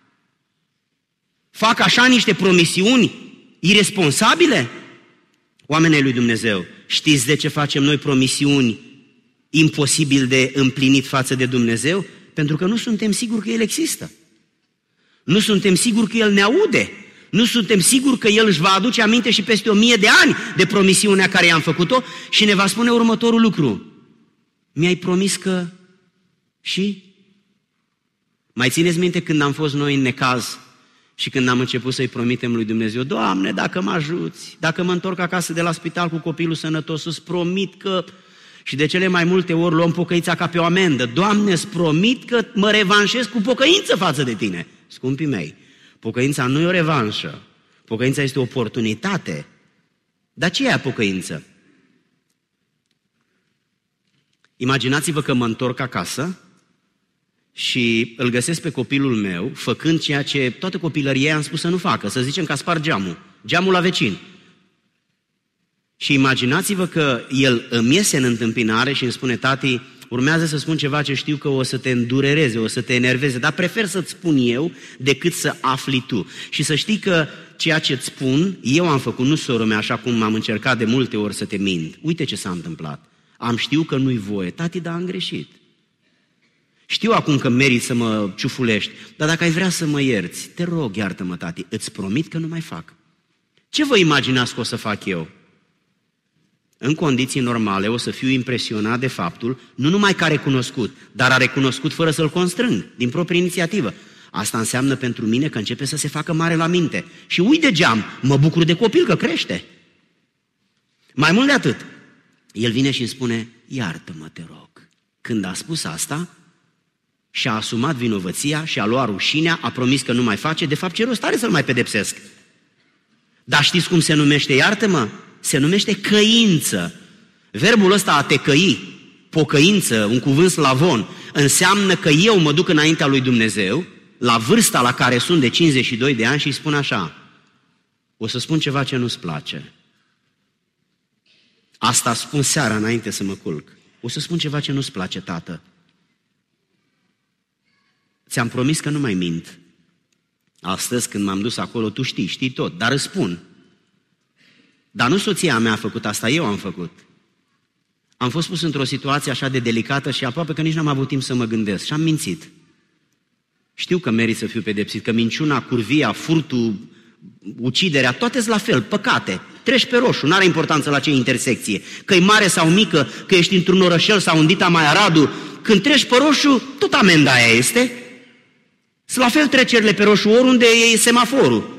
Speaker 1: Fac așa niște promisiuni iresponsabile? Oamenii lui Dumnezeu, știți de ce facem noi promisiuni imposibil de împlinit față de Dumnezeu? Pentru că nu suntem siguri că El există. Nu suntem siguri că El ne aude. Nu suntem siguri că El își va aduce aminte și peste o mie de ani de promisiunea care i-am făcut-o și ne va spune următorul lucru: mi-ai promis că... Și? Mai țineți minte când am fost noi în necaz și când am început să-i promitem lui Dumnezeu: Doamne, dacă mă ajuți, dacă mă întorc acasă de la spital cu copilul sănătos, îți promit că... Și de cele mai multe ori luăm pocăința ca pe o amendă. Doamne, îți promit că mă revanșez cu pocăință față de tine. Scumpii mei, pocăința nu e o revanșă. Pocăința este o oportunitate. Dar ce e pocăință? Imaginați-vă că mă întorc acasă și îl găsesc pe copilul meu făcând ceea ce toată copilăria am spus să nu facă, să zicem că a spart geamul, geamul la vecin. Și imaginați-vă că el îmi iese în întâmpinare și îmi spune: tati, urmează să spun ceva ce știu că o să te îndurereze, o să te enerveze, dar prefer să-ți spun eu decât să afli tu. Și să știi că ceea ce-ți spun, eu am făcut, nu soră mea, așa cum am încercat de multe ori să te mint. Uite ce s-a întâmplat. Am știut că nu-i voie. Tati, dar am greșit. Știu acum că meriți să mă ciufulești, dar dacă ai vrea să mă ierți, te rog, iartă-mă, tati, îți promit că nu mai fac. Ce vă imaginați că o să fac eu? În condiții normale o să fiu impresionat de faptul, nu numai că a recunoscut, dar a recunoscut fără să-l constrâng, din proprie inițiativă. Asta înseamnă pentru mine că începe să se facă mare la minte. Și uit de geam, mă bucur de copil că crește. Mai mult de atât, el vine și îmi spune: iartă-mă, te rog. Când a spus asta, și-a asumat vinovăția și a luat rușinea, a promis că nu mai face, de fapt ce rost are să-l mai pedepsesc? Dar știți cum se numește, iartă-mă? Se numește căință. Verbul ăsta a te căi, pocăință, un cuvânt slavon, înseamnă că eu mă duc înaintea lui Dumnezeu, la vârsta la care sunt de cincizeci și doi de ani și îi spun așa: o să spun ceva ce nu-ți place. Asta spun seara înainte să mă culc. O să spun ceva ce nu-ți place, tată. Ți-am promis că nu mai mint. Astăzi când m-am dus acolo, tu știi, știi tot, dar îți spun. Dar nu soția mea a făcut asta, eu am făcut. Am fost pus într-o situație așa de delicată și aproape că nici n-am avut timp să mă gândesc și am mințit. Știu că merit să fiu pedepsit, că minciuna, curvia, furtul, uciderea, toate-s la fel, păcate. Treci pe roșu, n-are importanță la ce intersecție. Că e mare sau mică, că ești într-un orășel sau în Dita Mai Aradu, când treci pe roșu, tot amenda aia este. Sunt la fel trecerile pe roșu oriunde e semaforul.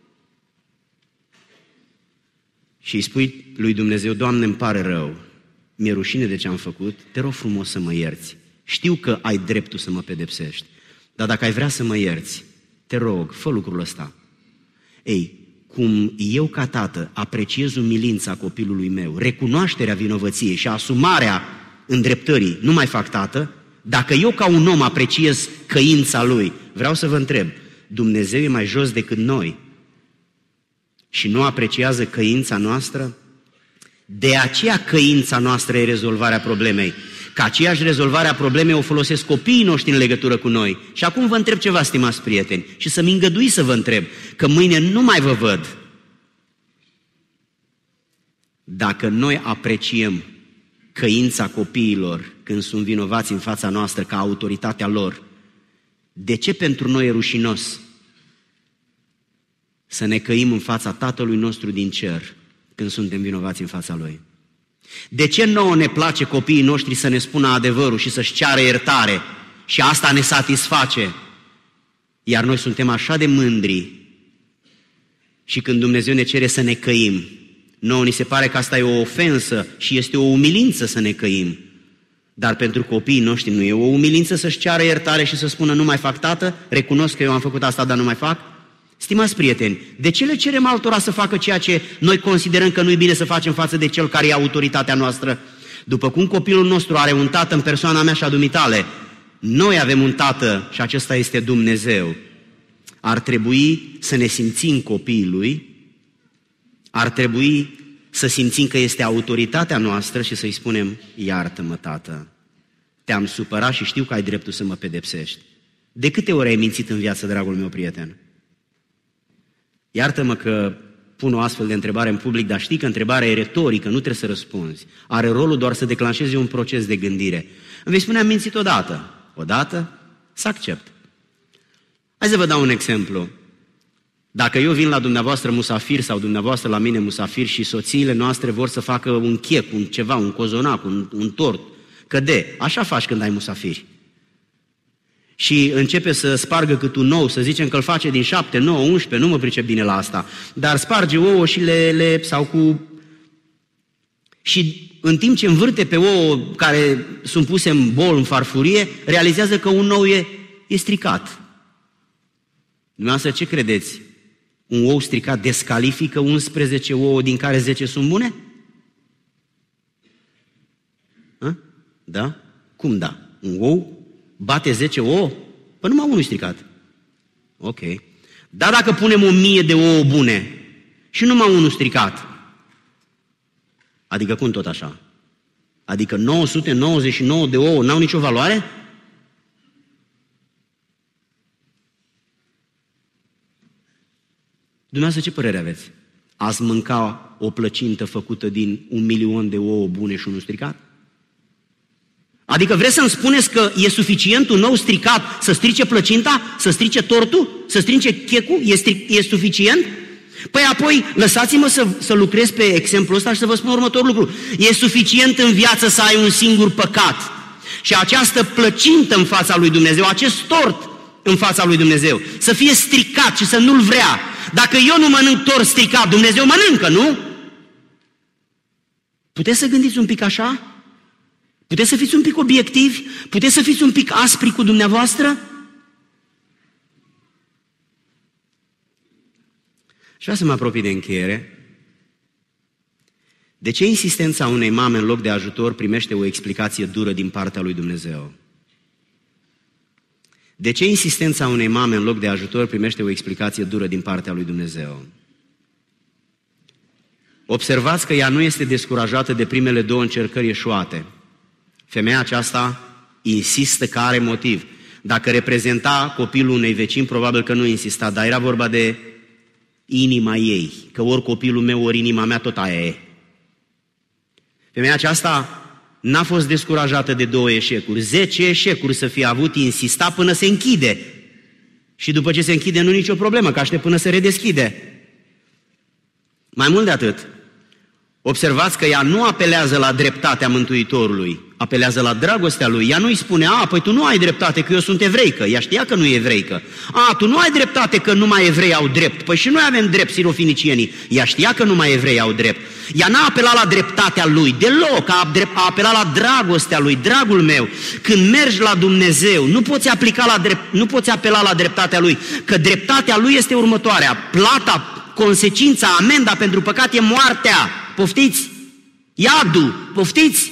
Speaker 1: Și îi spui lui Dumnezeu: Doamne, îmi pare rău, mi-e rușine de ce am făcut, te rog frumos să mă ierți. Știu că ai dreptul să mă pedepsești, dar dacă ai vrea să mă ierți, te rog, fă lucrul ăsta. Ei, cum eu ca tată apreciez umilința copilului meu, recunoașterea vinovăției și asumarea îndreptării, nu mai fac tată, dacă eu ca un om apreciez căința lui, vreau să vă întreb, Dumnezeu e mai jos decât noi și nu apreciază căința noastră? De aceea căința noastră e rezolvarea problemei. Că aceeași rezolvare a problemei o folosesc copiii noștri în legătură cu noi. Și acum vă întreb ceva, stimați prieteni, și să-mi îngăduiți să vă întreb, că mâine nu mai vă văd. Dacă noi apreciem căința copiilor când sunt vinovați în fața noastră ca autoritatea lor, de ce pentru noi e rușinos să ne căim în fața Tatălui nostru din cer când suntem vinovați în fața Lui? De ce nouă ne place copiii noștri să ne spună adevărul și să-și ceară iertare și asta ne satisface? Iar noi suntem așa de mândri și când Dumnezeu ne cere să ne căim, nouă ni se pare că asta e o ofensă și este o umilință să ne căim. Dar pentru copiii noștri nu e o umilință să-și ceară iertare și să spună: nu mai fac, tată, recunosc că eu am făcut asta, dar nu mai fac? Stimați prieteni, de ce le cerem altora să facă ceea ce noi considerăm că nu-i bine să facem față de cel care e autoritatea noastră? După cum copilul nostru are un tată în persoana mea și a dumitale, noi avem un tată și acesta este Dumnezeu. Ar trebui să ne simțim copiii Lui, ar trebui să simțim că este autoritatea noastră și să-i spunem: iartă-mă, tată, te-am supărat și știu că ai dreptul să mă pedepsești. De câte ori ai mințit în viață, dragul meu prieten? Iartă-mă că pun o astfel de întrebare în public, dar știi că întrebarea e retorică, nu trebuie să răspunzi. Are rolul doar să declanșeze un proces de gândire. Îmi vei spune: am mințit odată. Odată? Să accept. Hai să vă dau un exemplu. Dacă eu vin la dumneavoastră musafir sau dumneavoastră la mine musafir și soțiile noastre vor să facă un chec, un ceva, un cozonac, un, un tort, că de, așa faci când ai musafiri. Și începe să spargă cât un ou, să zicem că îl face din șapte, nouă, unsprezece, nu mă pricep bine la asta, dar sparge ouă și le, le sau cu... Și în timp ce învârte pe ouă care sunt puse în bol, în farfurie, realizează că un ou e, e stricat. Dumneavoastră ce credeți? Un ou stricat descalifică unsprezece ouă din care zece sunt bune? A? Da? Cum da? Un ou bate zece ouă? Păi numai unul stricat. Ok. Dar dacă punem o mie de ouă bune și numai unul stricat, adică cum tot așa? Adică nouă sute nouăzeci și nouă de ouă n-au nicio valoare? Dumneavoastră ce părere aveți? Ați mânca o plăcintă făcută din un milion de ouă bune și unul stricat? Adică vreți să-mi spuneți că e suficient un ou stricat să strice plăcinta, să strice tortul, să strice checul? E, stric, e suficient? Păi apoi lăsați-mă să, să lucrez pe exemplul ăsta și să vă spun următorul lucru. E suficient în viață să ai un singur păcat și această plăcintă în fața lui Dumnezeu, acest tort în fața lui Dumnezeu, să fie stricat și să nu-l vrea. Dacă eu nu mănânc tort stricat, Dumnezeu mănâncă, nu? Puteți să gândiți un pic așa? Puteți să fiți un pic obiectivi? Puteți să fiți un pic aspri cu dumneavoastră? Și vreau să mă apropii de încheiere. De ce insistența unei mame în loc de ajutor primește o explicație dură din partea lui Dumnezeu? De ce insistența unei mame în loc de ajutor primește o explicație dură din partea lui Dumnezeu? Observați că ea nu este descurajată de primele două încercări eșuate. Femeia aceasta insistă că are motiv. Dacă reprezenta copilul unei vecini, probabil că nu insista, dar era vorba de inima ei, că ori copilul meu, ori inima mea, tot aia e. Femeia aceasta n-a fost descurajată de două eșecuri, zece eșecuri să fie avut, insista până se închide. Și după ce se închide, nu nicio problemă, că aștept până se redeschide. Mai mult de atât, observați că ea nu apelează la dreptatea Mântuitorului, apelează la dragostea lui. Ea nu îi spune, a, păi tu nu ai dreptate că eu sunt evreică. Ea știa că nu e evreică. A, tu nu ai dreptate că numai evrei au drept. Păi și noi avem drept, sirofenicienii. Ea știa că numai evrei au drept. Ea n-a apelat la dreptatea lui, deloc, a, a apelat la dragostea lui. Dragul meu, când mergi la Dumnezeu, nu poți, aplica la drept, nu poți apela la dreptatea lui, că dreptatea lui este următoarea. Plata, consecința, amenda pentru păcat e moartea. Poftiți? Iadul, poftiți?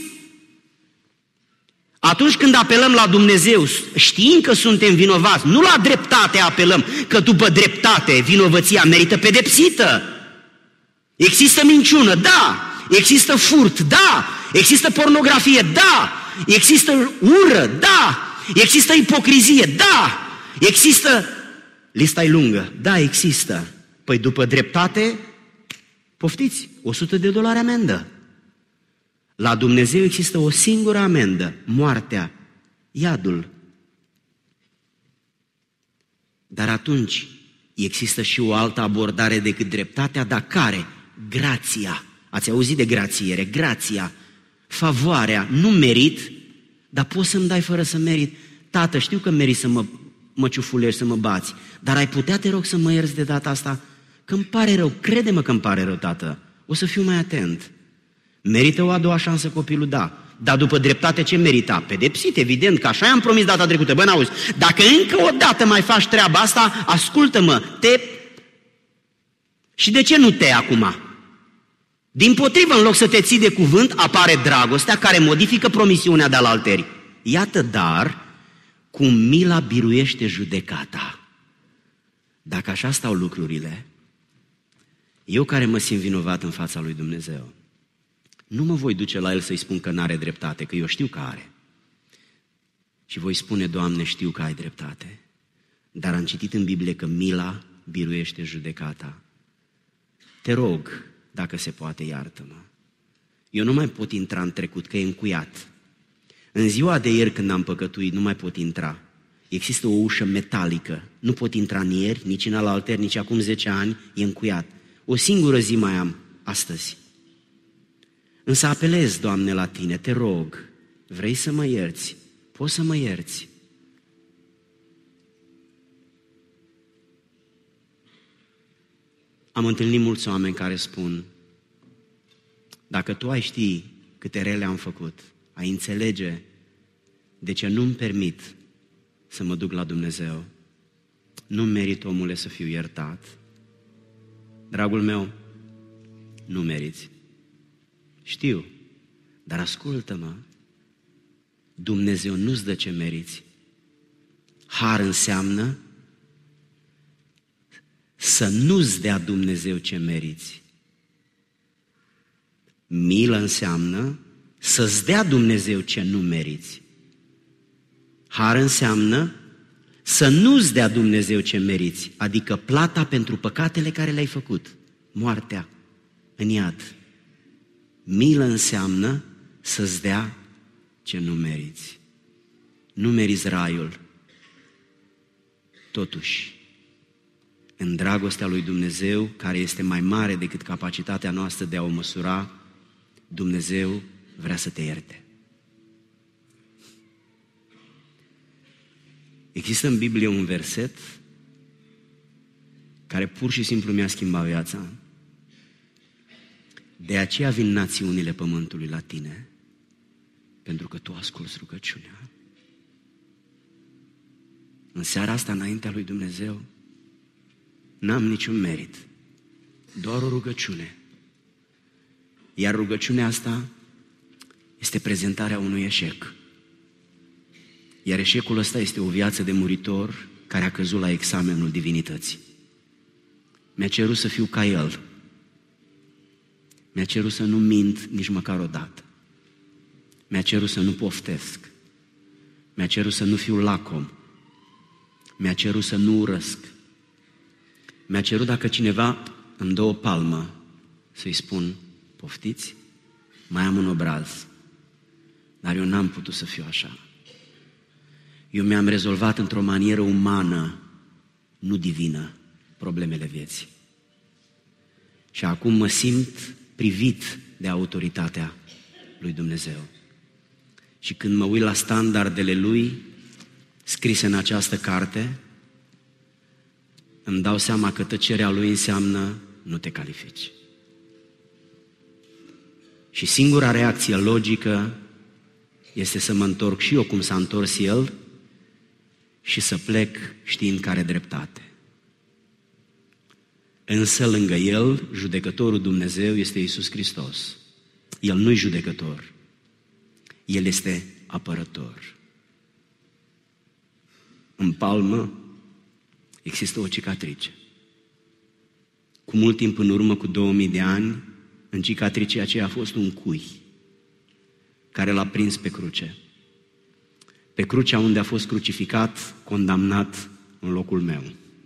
Speaker 1: Atunci când apelăm la Dumnezeu, știind că suntem vinovați, nu la dreptate apelăm, că după dreptate vinovăția merită pedepsită. Există minciună, da. Există furt, da. Există pornografie, da. Există ură, da. Există ipocrizie, da. Există... Lista e lungă, da, există. Păi după dreptate, poftiți, o sută de dolari amendă. La Dumnezeu există o singură amendă, moartea, iadul. Dar atunci există și o altă abordare decât dreptatea, dar care? Grația. Ați auzit de grațiere? Grația, favoarea, nu merit, dar poți să-mi dai fără să merit. Tată, știu că merit să mă, mă ciufulești, să mă bați, dar ai putea, te rog, să mă ierți de data asta? Că îmi pare rău, crede-mă că îmi pare rău, tată. O să fiu mai atent. Merită o a doua șansă copilul? Da. Dar după dreptate ce merita? Pedepsit, evident, că așa i-am promis data trecută. Bă, n-auzi, dacă încă o dată mai faci treaba asta, ascultă-mă, te... Și de ce nu te acum? Dimpotrivă, în loc să te ții de cuvânt, apare dragostea care modifică promisiunea de alalteri. Iată, dar, cum mila biruiește judecata. Dacă așa stau lucrurile, eu care mă simt vinovat în fața lui Dumnezeu, nu mă voi duce la el să-i spun că n-are dreptate, că eu știu că are. Și voi spune, Doamne, știu că ai dreptate, dar am citit în Biblie că mila biruiește judecata. Te rog, dacă se poate, iartă-mă. Eu nu mai pot intra în trecut, că e încuiat. În ziua de ieri când am păcătuit, nu mai pot intra. Există o ușă metalică, nu pot intra ni ieri, nici în alaltări, nici acum zece ani, e încuiat. O singură zi mai am, astăzi. Însă apelez, Doamne, la Tine, te rog, vrei să mă ierți? Poți să mă ierți? Am întâlnit mulți oameni care spun, dacă Tu ai ști câte rele am făcut, ai înțelege de ce nu-mi permit să mă duc la Dumnezeu, nu merit, omule, să fiu iertat. Dragul meu, nu meriți. Știu, dar ascultă-mă, Dumnezeu nu-ți dă ce meriți. Har înseamnă să nu-ți dea Dumnezeu ce meriți. Milă înseamnă să-ți dea Dumnezeu ce nu meriți. Har înseamnă să nu-ți dea Dumnezeu ce meriți, adică plata pentru păcatele care le-ai făcut, moartea în iad. Milă înseamnă să-ți dea ce nu meriți. Nu meriți raiul. Totuși, în dragostea lui Dumnezeu, care este mai mare decât capacitatea noastră de a o măsura, Dumnezeu vrea să te ierte. Există în Biblie un verset care pur și simplu mi-a schimbat viața. De aceea vin națiunile pământului la tine, pentru că tu asculți rugăciunea. În seara asta, înaintea lui Dumnezeu, n-am niciun merit. Doar o rugăciune. Iar rugăciunea asta este prezentarea unui eșec. Iar eșecul ăsta este o viață de muritor care a căzut la examenul divinității. Mi-a cerut să fiu ca El. Mi-a cerut să nu mint nici măcar o dată. Mi-a cerut să nu poftesc. Mi-a cerut să nu fiu lacom. Mi-a cerut să nu urăsc. Mi-a cerut dacă cineva îmi dă o palmă să-i spun, poftiți, mai am un obraz. Dar eu n-am putut să fiu așa. Eu mi-am rezolvat într-o manieră umană, nu divină, problemele vieții. Și acum mă simt privit de autoritatea lui Dumnezeu. Și când mă uit la standardele Lui scrise în această carte, îmi dau seama că tăcerea Lui înseamnă nu te califici. Și singura reacție logică este să mă întorc și eu cum s-a întors El și să plec știind că are dreptate. Însă lângă El, judecătorul Dumnezeu este Iisus Hristos. El nu-i judecător, El este apărător. În palmă există o cicatrice. Cu mult timp în urmă, cu două mii de ani, în cicatricea aceea a fost un cui care l-a prins pe cruce. Pe crucea unde a fost crucificat, condamnat în locul meu.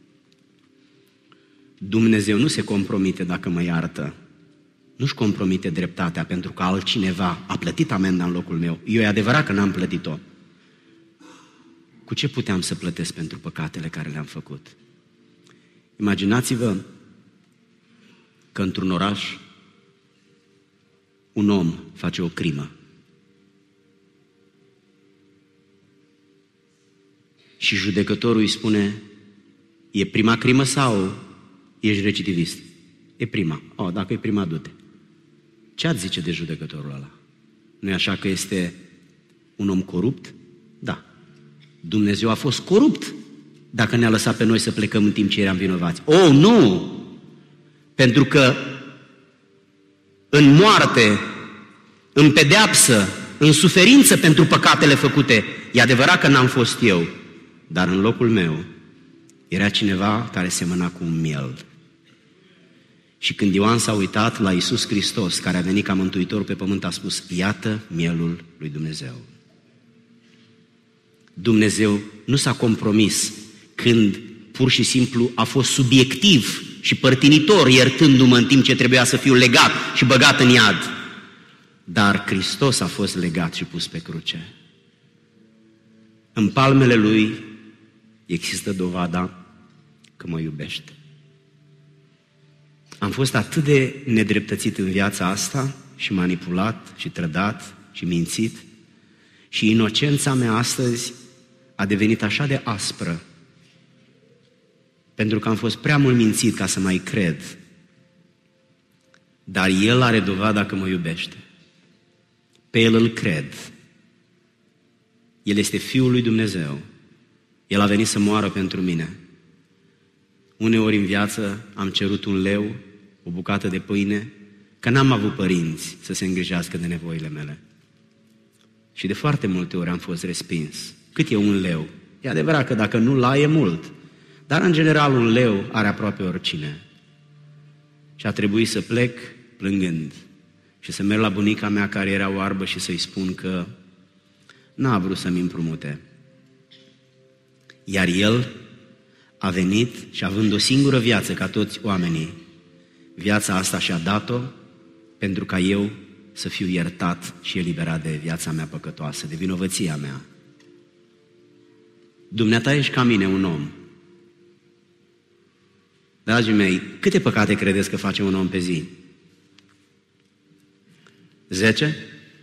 Speaker 1: Dumnezeu nu se compromite dacă mă iartă. Nu-și compromite dreptatea pentru că altcineva a plătit amenda în locul meu. Eu e adevărat că n-am plătit-o. Cu ce puteam să plătesc pentru păcatele care le-am făcut? Imaginați-vă că într-un oraș un om face o crimă. Și judecătorul îi spune, e prima crimă sau ești recidivist? E prima. O, dacă e prima, du-te. Ce ați zice de judecătorul ăla? Nu e așa că este un om corupt? Da. Dumnezeu a fost corupt dacă ne-a lăsat pe noi să plecăm în timp ce eram vinovați. Oh, nu! Pentru că în moarte, în pedeapsă, în suferință pentru păcatele făcute, e adevărat că n-am fost eu, dar în locul meu era cineva care semăna cu un miel. Și când Ioan s-a uitat la Iisus Hristos, care a venit ca mântuitor pe pământ, a spus, iată mielul lui Dumnezeu. Dumnezeu nu s-a compromis când pur și simplu a fost subiectiv și părtinitor, iertându-mă în timp ce trebuia să fiu legat și băgat în iad. Dar Hristos a fost legat și pus pe cruce. În palmele Lui există dovada că mă iubește. Am fost atât de nedreptățit în viața asta și manipulat și trădat și mințit și inocența mea astăzi a devenit așa de aspră pentru că am fost prea mult mințit ca să mai cred. Dar El are dovada că mă iubește. Pe El îl cred. El este Fiul lui Dumnezeu. El a venit să moară pentru mine. Uneori în viață am cerut un leu, o bucată de pâine, că n-am avut părinți să se îngrijească de nevoile mele. Și de foarte multe ori am fost respins. Cât e un leu? E adevărat că dacă nu la e mult, dar în general un leu are aproape oricine. Și a trebuit să plec plângând și să merg la bunica mea care era oarbă și să-i spun că n-a vrut să-mi împrumute. Iar El a venit și având o singură viață ca toți oamenii, viața asta și-a dat-o pentru ca eu să fiu iertat și eliberat de viața mea păcătoasă, de vinovăția mea. Dumneata ești ca mine, un om. Dragii mei, câte păcate credeți că face un om pe zi? Zece?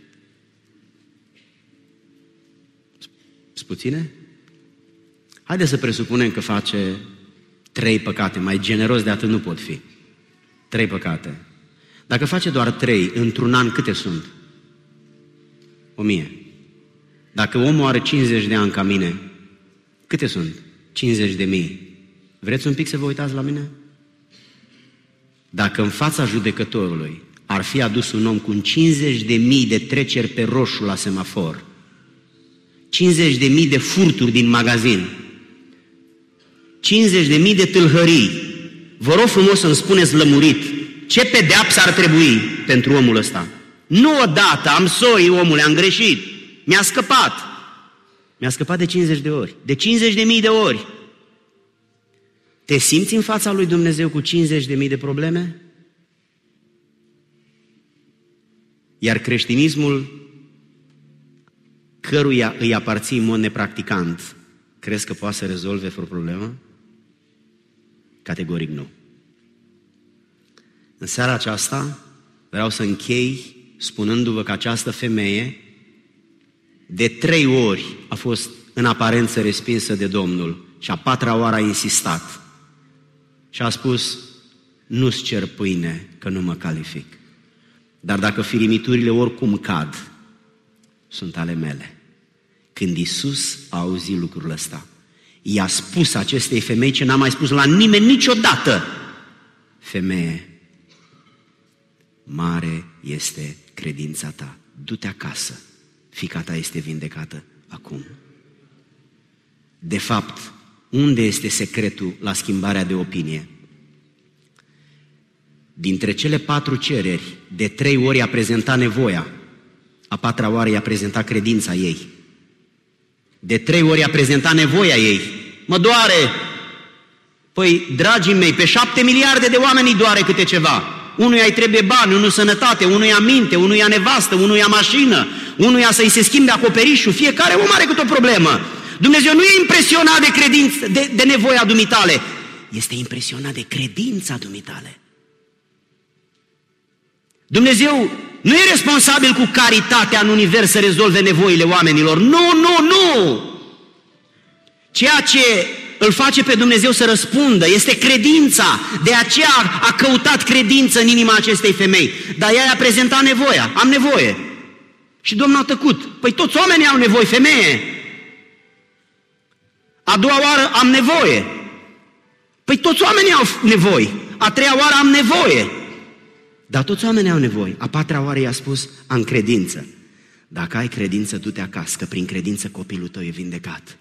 Speaker 1: Sunt puține? Haideți să presupunem că face trei păcate, mai generos de atât nu pot fi. Trei păcate. Dacă face doar trei, într-un an câte sunt? O mie. Dacă omul are cincizeci de ani ca mine, câte sunt? cincizeci de mii. Vreți un pic să vă uitați la mine? dacă în fața judecătorului ar fi adus un om cu cincizeci de mii de treceri pe roșu la semafor, cincizeci de mii de furturi din magazin, cincizeci de mii de tâlhării, vă rog frumos să-mi spuneți lămurit, ce pedeapsă ar trebui pentru omul ăsta? Nu odată, am sorry, omule, am greșit, mi-a scăpat. Mi-a scăpat de cincizeci de ori, de cincizeci de mii de ori. Te simți în fața lui Dumnezeu cu cincizeci de mii de probleme? Iar creștinismul căruia îi aparții în mod nepracticant, crezi că poate să rezolve vreo problemă? Categoric nu. În seara aceasta vreau să închei spunându-vă că această femeie de trei ori a fost în aparență respinsă de Domnul și a patra oară a insistat și a spus: nu-ți cer pâine că nu mă calific, dar dacă firimiturile oricum cad, sunt ale mele. Când Iisus a auzit lucrul ăsta, i-a spus acestei femei ce n-a mai spus la nimeni niciodată: femeie, mare este credința ta, du-te acasă, fiica ta este vindecată acum. De fapt, unde este secretul la schimbarea de opinie? Dintre cele patru cereri, de trei ori a prezentat nevoia, a patra oară i-a prezentat credința ei. De trei ori a prezentat nevoia ei. Mă doare! Păi, dragii mei, pe șapte miliarde de oameni îi doare câte ceva. Unuia îi trebuie bani, unul sănătate, unuia minte, unuia nevastă, unuia mașină, unuia să-i se schimbe acoperișul. Fiecare om are câte o problemă. Dumnezeu nu e impresionat de, credință, de, de nevoia dumitale, este impresionat de credința dumitale. Dumnezeu nu e responsabil cu caritatea în univers să rezolve nevoile oamenilor. Nu, nu, nu! Ceea ce îl face pe Dumnezeu să răspundă este credința. De aceea a căutat credință în inima acestei femei. Dar ea i-a prezentat nevoia. Am nevoie. Și Domnul a tăcut. Păi toți oamenii au nevoie, femeie. A doua oară am nevoie. Păi toți oamenii au nevoie. A treia oară am nevoie. Dar toți oamenii au nevoie. A patra oară i-a spus: am credință. Dacă ai credință, du-te acasă, că prin credință copilul tău e vindecat.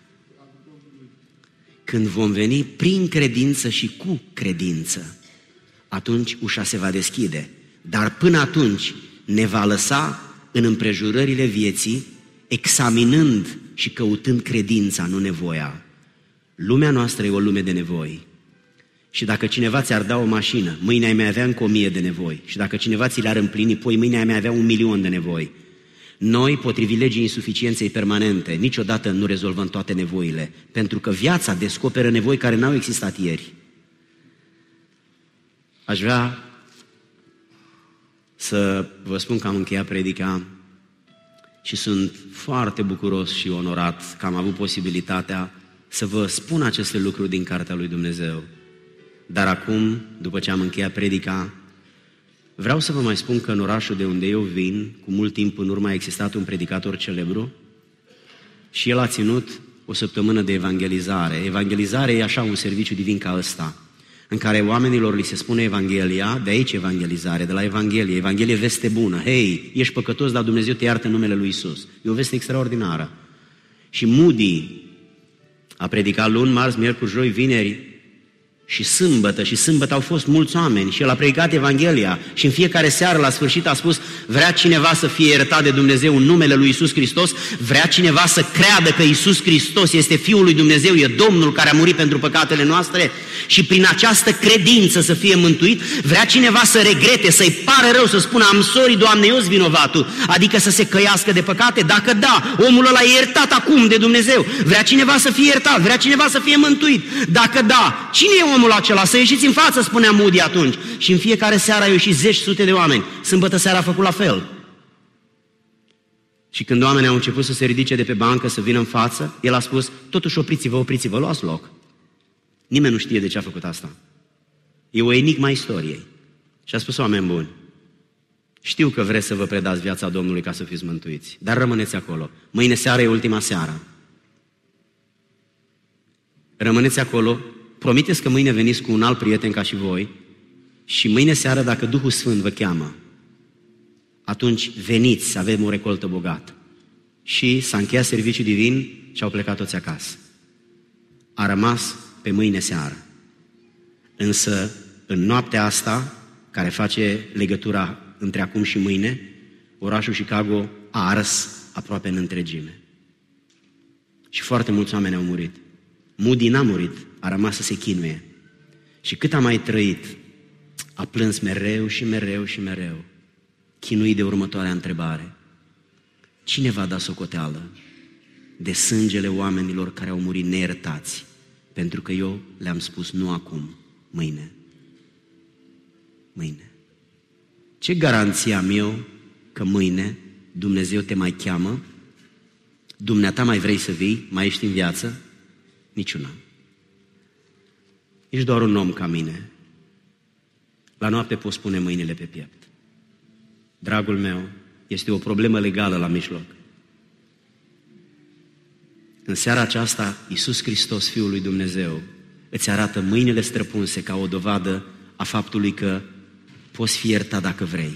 Speaker 1: Când vom veni prin credință și cu credință, atunci ușa se va deschide. Dar până atunci ne va lăsa în împrejurările vieții, examinând și căutând credința, nu nevoia. Lumea noastră e o lume de nevoi. Și dacă cineva ți-ar da o mașină, mâine ai mai avea încă o mie de nevoi. Și dacă cineva ți le-ar împlini, poi mâine ai mai avea un milion de nevoi. Noi, potrivit legii insuficienței permanente, niciodată nu rezolvăm toate nevoile, pentru că viața descoperă nevoi care n-au existat ieri. Aș vrea să vă spun că am încheiat predica și sunt foarte bucuros și onorat că am avut posibilitatea să vă spun aceste lucruri din Cartea lui Dumnezeu. Dar acum, după ce am încheiat predica, vreau să vă mai spun că în orașul de unde eu vin, cu mult timp în urmă a existat un predicator celebru și el a ținut o săptămână de evangelizare. Evangelizare e așa un serviciu divin ca ăsta, în care oamenilor li se spune Evanghelia, de aici evangelizare, de la Evanghelie, Evanghelie veste bună. Hei, ești păcătos, dar Dumnezeu te iartă în numele lui Iisus. E o veste extraordinară. Și Moody a predicat luni, marți, miercuri, joi, vineri și sâmbătă, și sâmbătă au fost mulți oameni și el a predicat Evanghelia și în fiecare seară la sfârșit a spus: vrea cineva să fie iertat de Dumnezeu în numele lui Iisus Hristos, vrea cineva să creadă că Iisus Hristos este Fiul lui Dumnezeu, e Domnul care a murit pentru păcatele noastre și prin această credință să fie mântuit, vrea cineva să regrete, să-i pare rău, să spună: am sorry, Doamne, eu-s vinovatul, adică să se căiască de păcate? Dacă da, omul ăla e iertat acum de Dumnezeu. Vrea cineva să fie iertat, vrea cineva să fie mântuit? Dacă da, cine e omul acela? Să ieșiți în față, spunea Moody atunci. Și în fiecare seară au ieșit zeci, sute de oameni. Sâmbătă seara a făcut la fel. Și când oamenii au început să se ridice de pe bancă, să vină în față, el a spus: totuși opriți-vă, opriți-vă, luați loc. Nimeni nu știe de ce a făcut asta. E o enigma istoriei. Și a spus: oameni buni, știu că vreți să vă predați viața Domnului ca să fiți mântuiți, dar rămâneți acolo. Mâine seară e ultima seară. Rămâneți acolo. Promiteți că mâine veniți cu un alt prieten ca și voi Și mâine seară, dacă Duhul Sfânt vă cheamă, atunci veniți să avem o recoltă bogată. Și s-a încheiat serviciul divin și au plecat toți acasă. A rămas pe mâine seară. Însă, în noaptea asta, care face legătura între acum și mâine, orașul Chicago a ars aproape în întregime. Și foarte mulți oameni au murit. Moody n-a murit, a rămas să se chinuie. Și cât a mai trăit, a plâns mereu și mereu și mereu, chinuit de următoarea întrebare. Cine va da socoteală de sângele oamenilor care au murit neiertați? Pentru că eu le-am spus nu acum, mâine. Mâine. Ce garanție am eu că mâine Dumnezeu te mai cheamă? Dumneata mai vrei să vii? Mai ești în viață? Niciuna. Ești doar un om ca mine. La noapte poți pune mâinile pe piept. Dragul meu, este o problemă legală la mijloc. În seara aceasta, Iisus Hristos, Fiul lui Dumnezeu, îți arată mâinile străpunse ca o dovadă a faptului că poți fi iertat dacă vrei.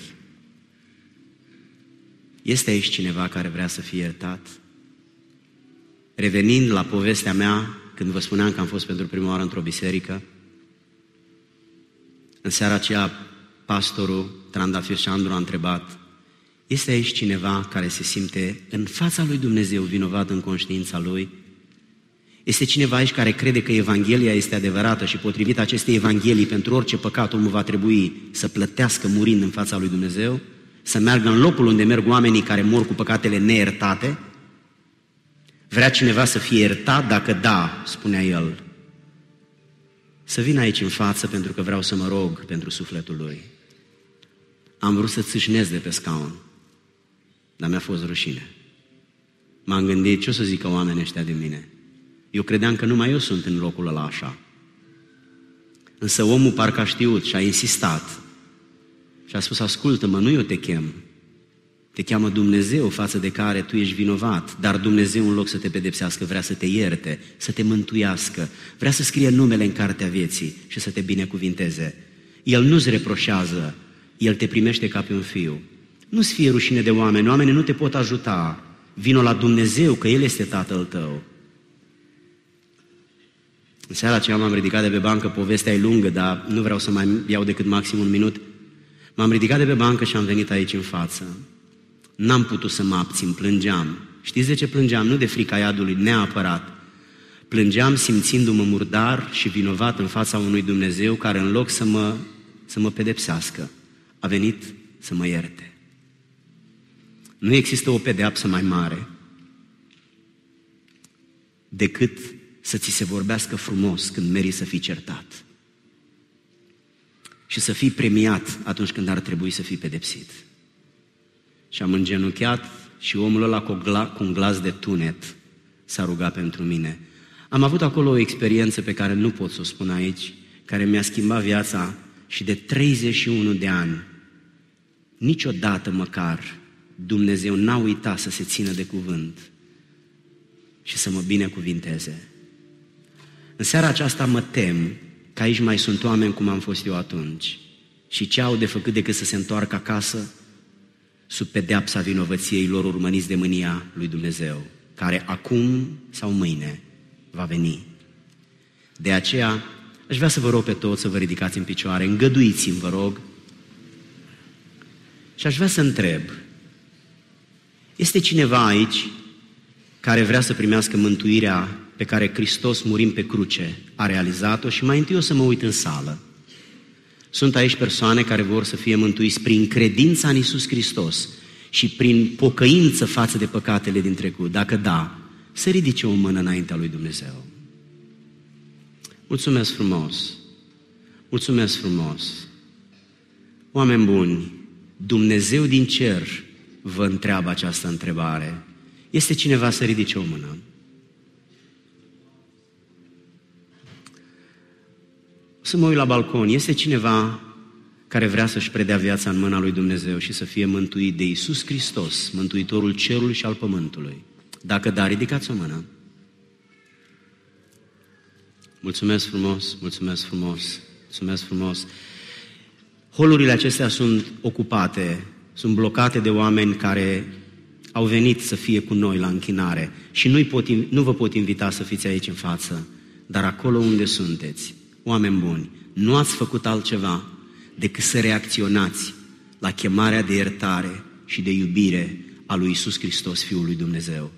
Speaker 1: Este aici cineva care vrea să fie iertat? Revenind la povestea mea, când vă spuneam că am fost pentru prima oară într-o biserică, în seara aceea, pastorul Trandafir Șandru a întrebat: este aici cineva care se simte în fața lui Dumnezeu vinovat în conștiința lui? Este cineva aici care crede că Evanghelia este adevărată și potrivit acestei Evanghelii, pentru orice păcat omul va trebui să plătească murind în fața lui Dumnezeu? Să meargă în locul unde merg oamenii care mor cu păcatele neiertate? Vrea cineva să fie iertat? Dacă da, spunea el, să vină aici în față, pentru că vreau să mă rog pentru sufletul lui. Am vrut să țâșnesc de pe scaun, dar mi-a fost rușine. M-am gândit, ce o să zică oamenii ăștia de mine? Eu credeam că numai eu sunt în locul ăla așa. Însă omul parcă a știut și a insistat și a spus: ascultă-mă, nu eu te chem, te cheamă Dumnezeu față de care tu ești vinovat, dar Dumnezeu, în loc să te pedepsească, vrea să te ierte, să te mântuiască, vrea să scrie numele în cartea vieții și să te binecuvinteze. El nu-ți reproșează, El te primește ca pe un fiu. Nu-ți fie rușine de oameni, oamenii nu te pot ajuta. Vino la Dumnezeu, că El este Tatăl tău. În seara aceea m-am ridicat de pe bancă, povestea e lungă, dar nu vreau să mai iau decât maxim un minut. M-am ridicat de pe bancă și am venit aici în față. N-am putut să mă abțin, plângeam. Știți de ce plângeam? Nu de frica iadului, neapărat. Plângeam simțindu-mă murdar și vinovat în fața unui Dumnezeu care, în loc să mă, să mă pedepsească, a venit să mă ierte. Nu există o pedeapsă mai mare decât să ți se vorbească frumos când meriți să fii certat și să fii premiat atunci când ar trebui să fii pedepsit. Și am îngenunchiat și omul ăla cu, gla, cu un glas de tunet s-a rugat pentru mine. Am avut acolo o experiență pe care nu pot să o spun aici, care mi-a schimbat viața și de treizeci și unu de ani, niciodată măcar, Dumnezeu n-a uitat să se țină de cuvânt și să mă binecuvinteze. În seara aceasta mă tem că aici mai sunt oameni cum am fost eu atunci și ce au de făcut decât să se întoarcă acasă sub pedeapsa vinovăției lor, urmăniți de mânia lui Dumnezeu, care acum sau mâine va veni. De aceea aș vrea să vă rog pe toți să vă ridicați în picioare, îngăduiți-mi, vă rog, și aș vrea să întreb: este cineva aici care vrea să primească mântuirea pe care Hristos, murind pe cruce, a realizat-o? Și mai întâi o să mă uit în sală. Sunt aici persoane care vor să fie mântuiți prin credința în Iisus Hristos și prin pocăință față de păcatele din trecut. Dacă da, să ridice o mână înaintea lui Dumnezeu. Mulțumesc frumos! Mulțumesc frumos! Oameni buni, Dumnezeu din cer vă întreabă această întrebare. Este cineva să ridice o mână? Să mă uit la balcon. Este cineva care vrea să-și predea viața în mâna lui Dumnezeu și să fie mântuit de Iisus Hristos, Mântuitorul cerului și al pământului? Dacă da, ridicați o mână. Mulțumesc frumos, mulțumesc frumos, mulțumesc frumos. Holurile acestea sunt ocupate, sunt blocate de oameni care au venit să fie cu noi la închinare și nu-i pot, nu vă pot invita să fiți aici în față, dar acolo unde sunteți, oameni buni, nu ați făcut altceva decât să reacționați la chemarea de iertare și de iubire a lui Iisus Hristos, Fiul lui Dumnezeu.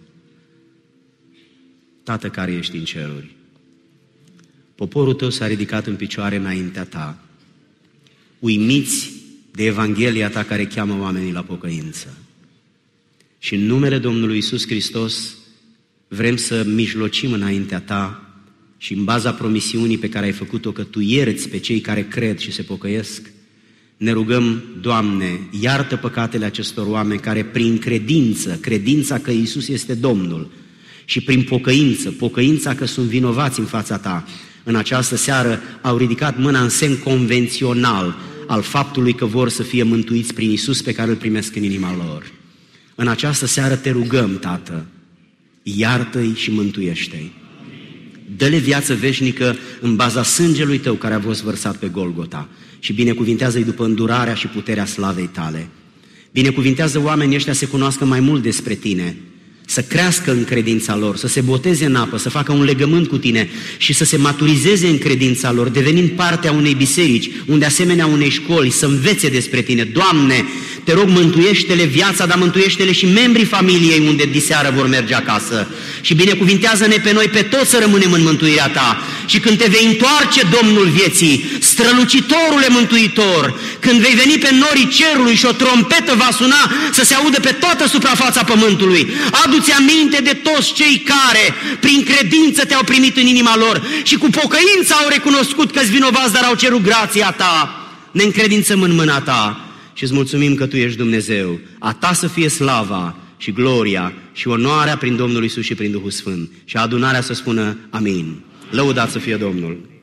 Speaker 1: Tată care ești în ceruri, poporul tău s-a ridicat în picioare înaintea ta, uimiți de Evanghelia ta care cheamă oamenii la pocăință. Și în numele Domnului Iisus Hristos vrem să mijlocim înaintea ta și în baza promisiunii pe care ai făcut-o că tu ierți pe cei care cred și se pocăiesc, ne rugăm, Doamne, iartă păcatele acestor oameni care prin credință, credința că Iisus este Domnul și prin pocăință, pocăința că sunt vinovați în fața ta, în această seară au ridicat mâna în semn convențional al faptului că vor să fie mântuiți prin Iisus pe care îl primesc în inima lor. În această seară te rugăm, Tată, iartă-i și mântuiește-i. Dă-le viață veșnică în baza sângelui tău care a fost vărsat pe Golgota și binecuvintează-i după îndurarea și puterea slavei tale. Binecuvintează oamenii ăștia să cunoască mai mult despre tine, să crească în credința lor, să se boteze în apă, să facă un legământ cu tine și să se maturizeze în credința lor, devenind partea unei biserici, unde asemenea unei școli, să învețe despre tine. Doamne, te rog, mântuiește-le viața, dar mântuiește-le și membrii familiei unde diseară vor merge acasă. Și binecuvintează-ne pe noi, pe toți, să rămânem în mântuirea ta. Și când te vei întoarce, Domnul vieții, strălucitorule mântuitor, când vei veni pe norii cerului și o trompetă va suna să se audă pe toată suprafața pământului, adu-ți aminte de toți cei care, prin credință, te-au primit în inima lor și cu pocăință au recunoscut că-s vinovați, dar au cerut grația ta. Ne încredințăm în mâna ta și îți mulțumim că tu ești Dumnezeu. A ta să fie slava și gloria și onoarea prin Domnul Iisus și prin Duhul Sfânt. Și adunarea să spună amin. Lăudați să fie Domnul!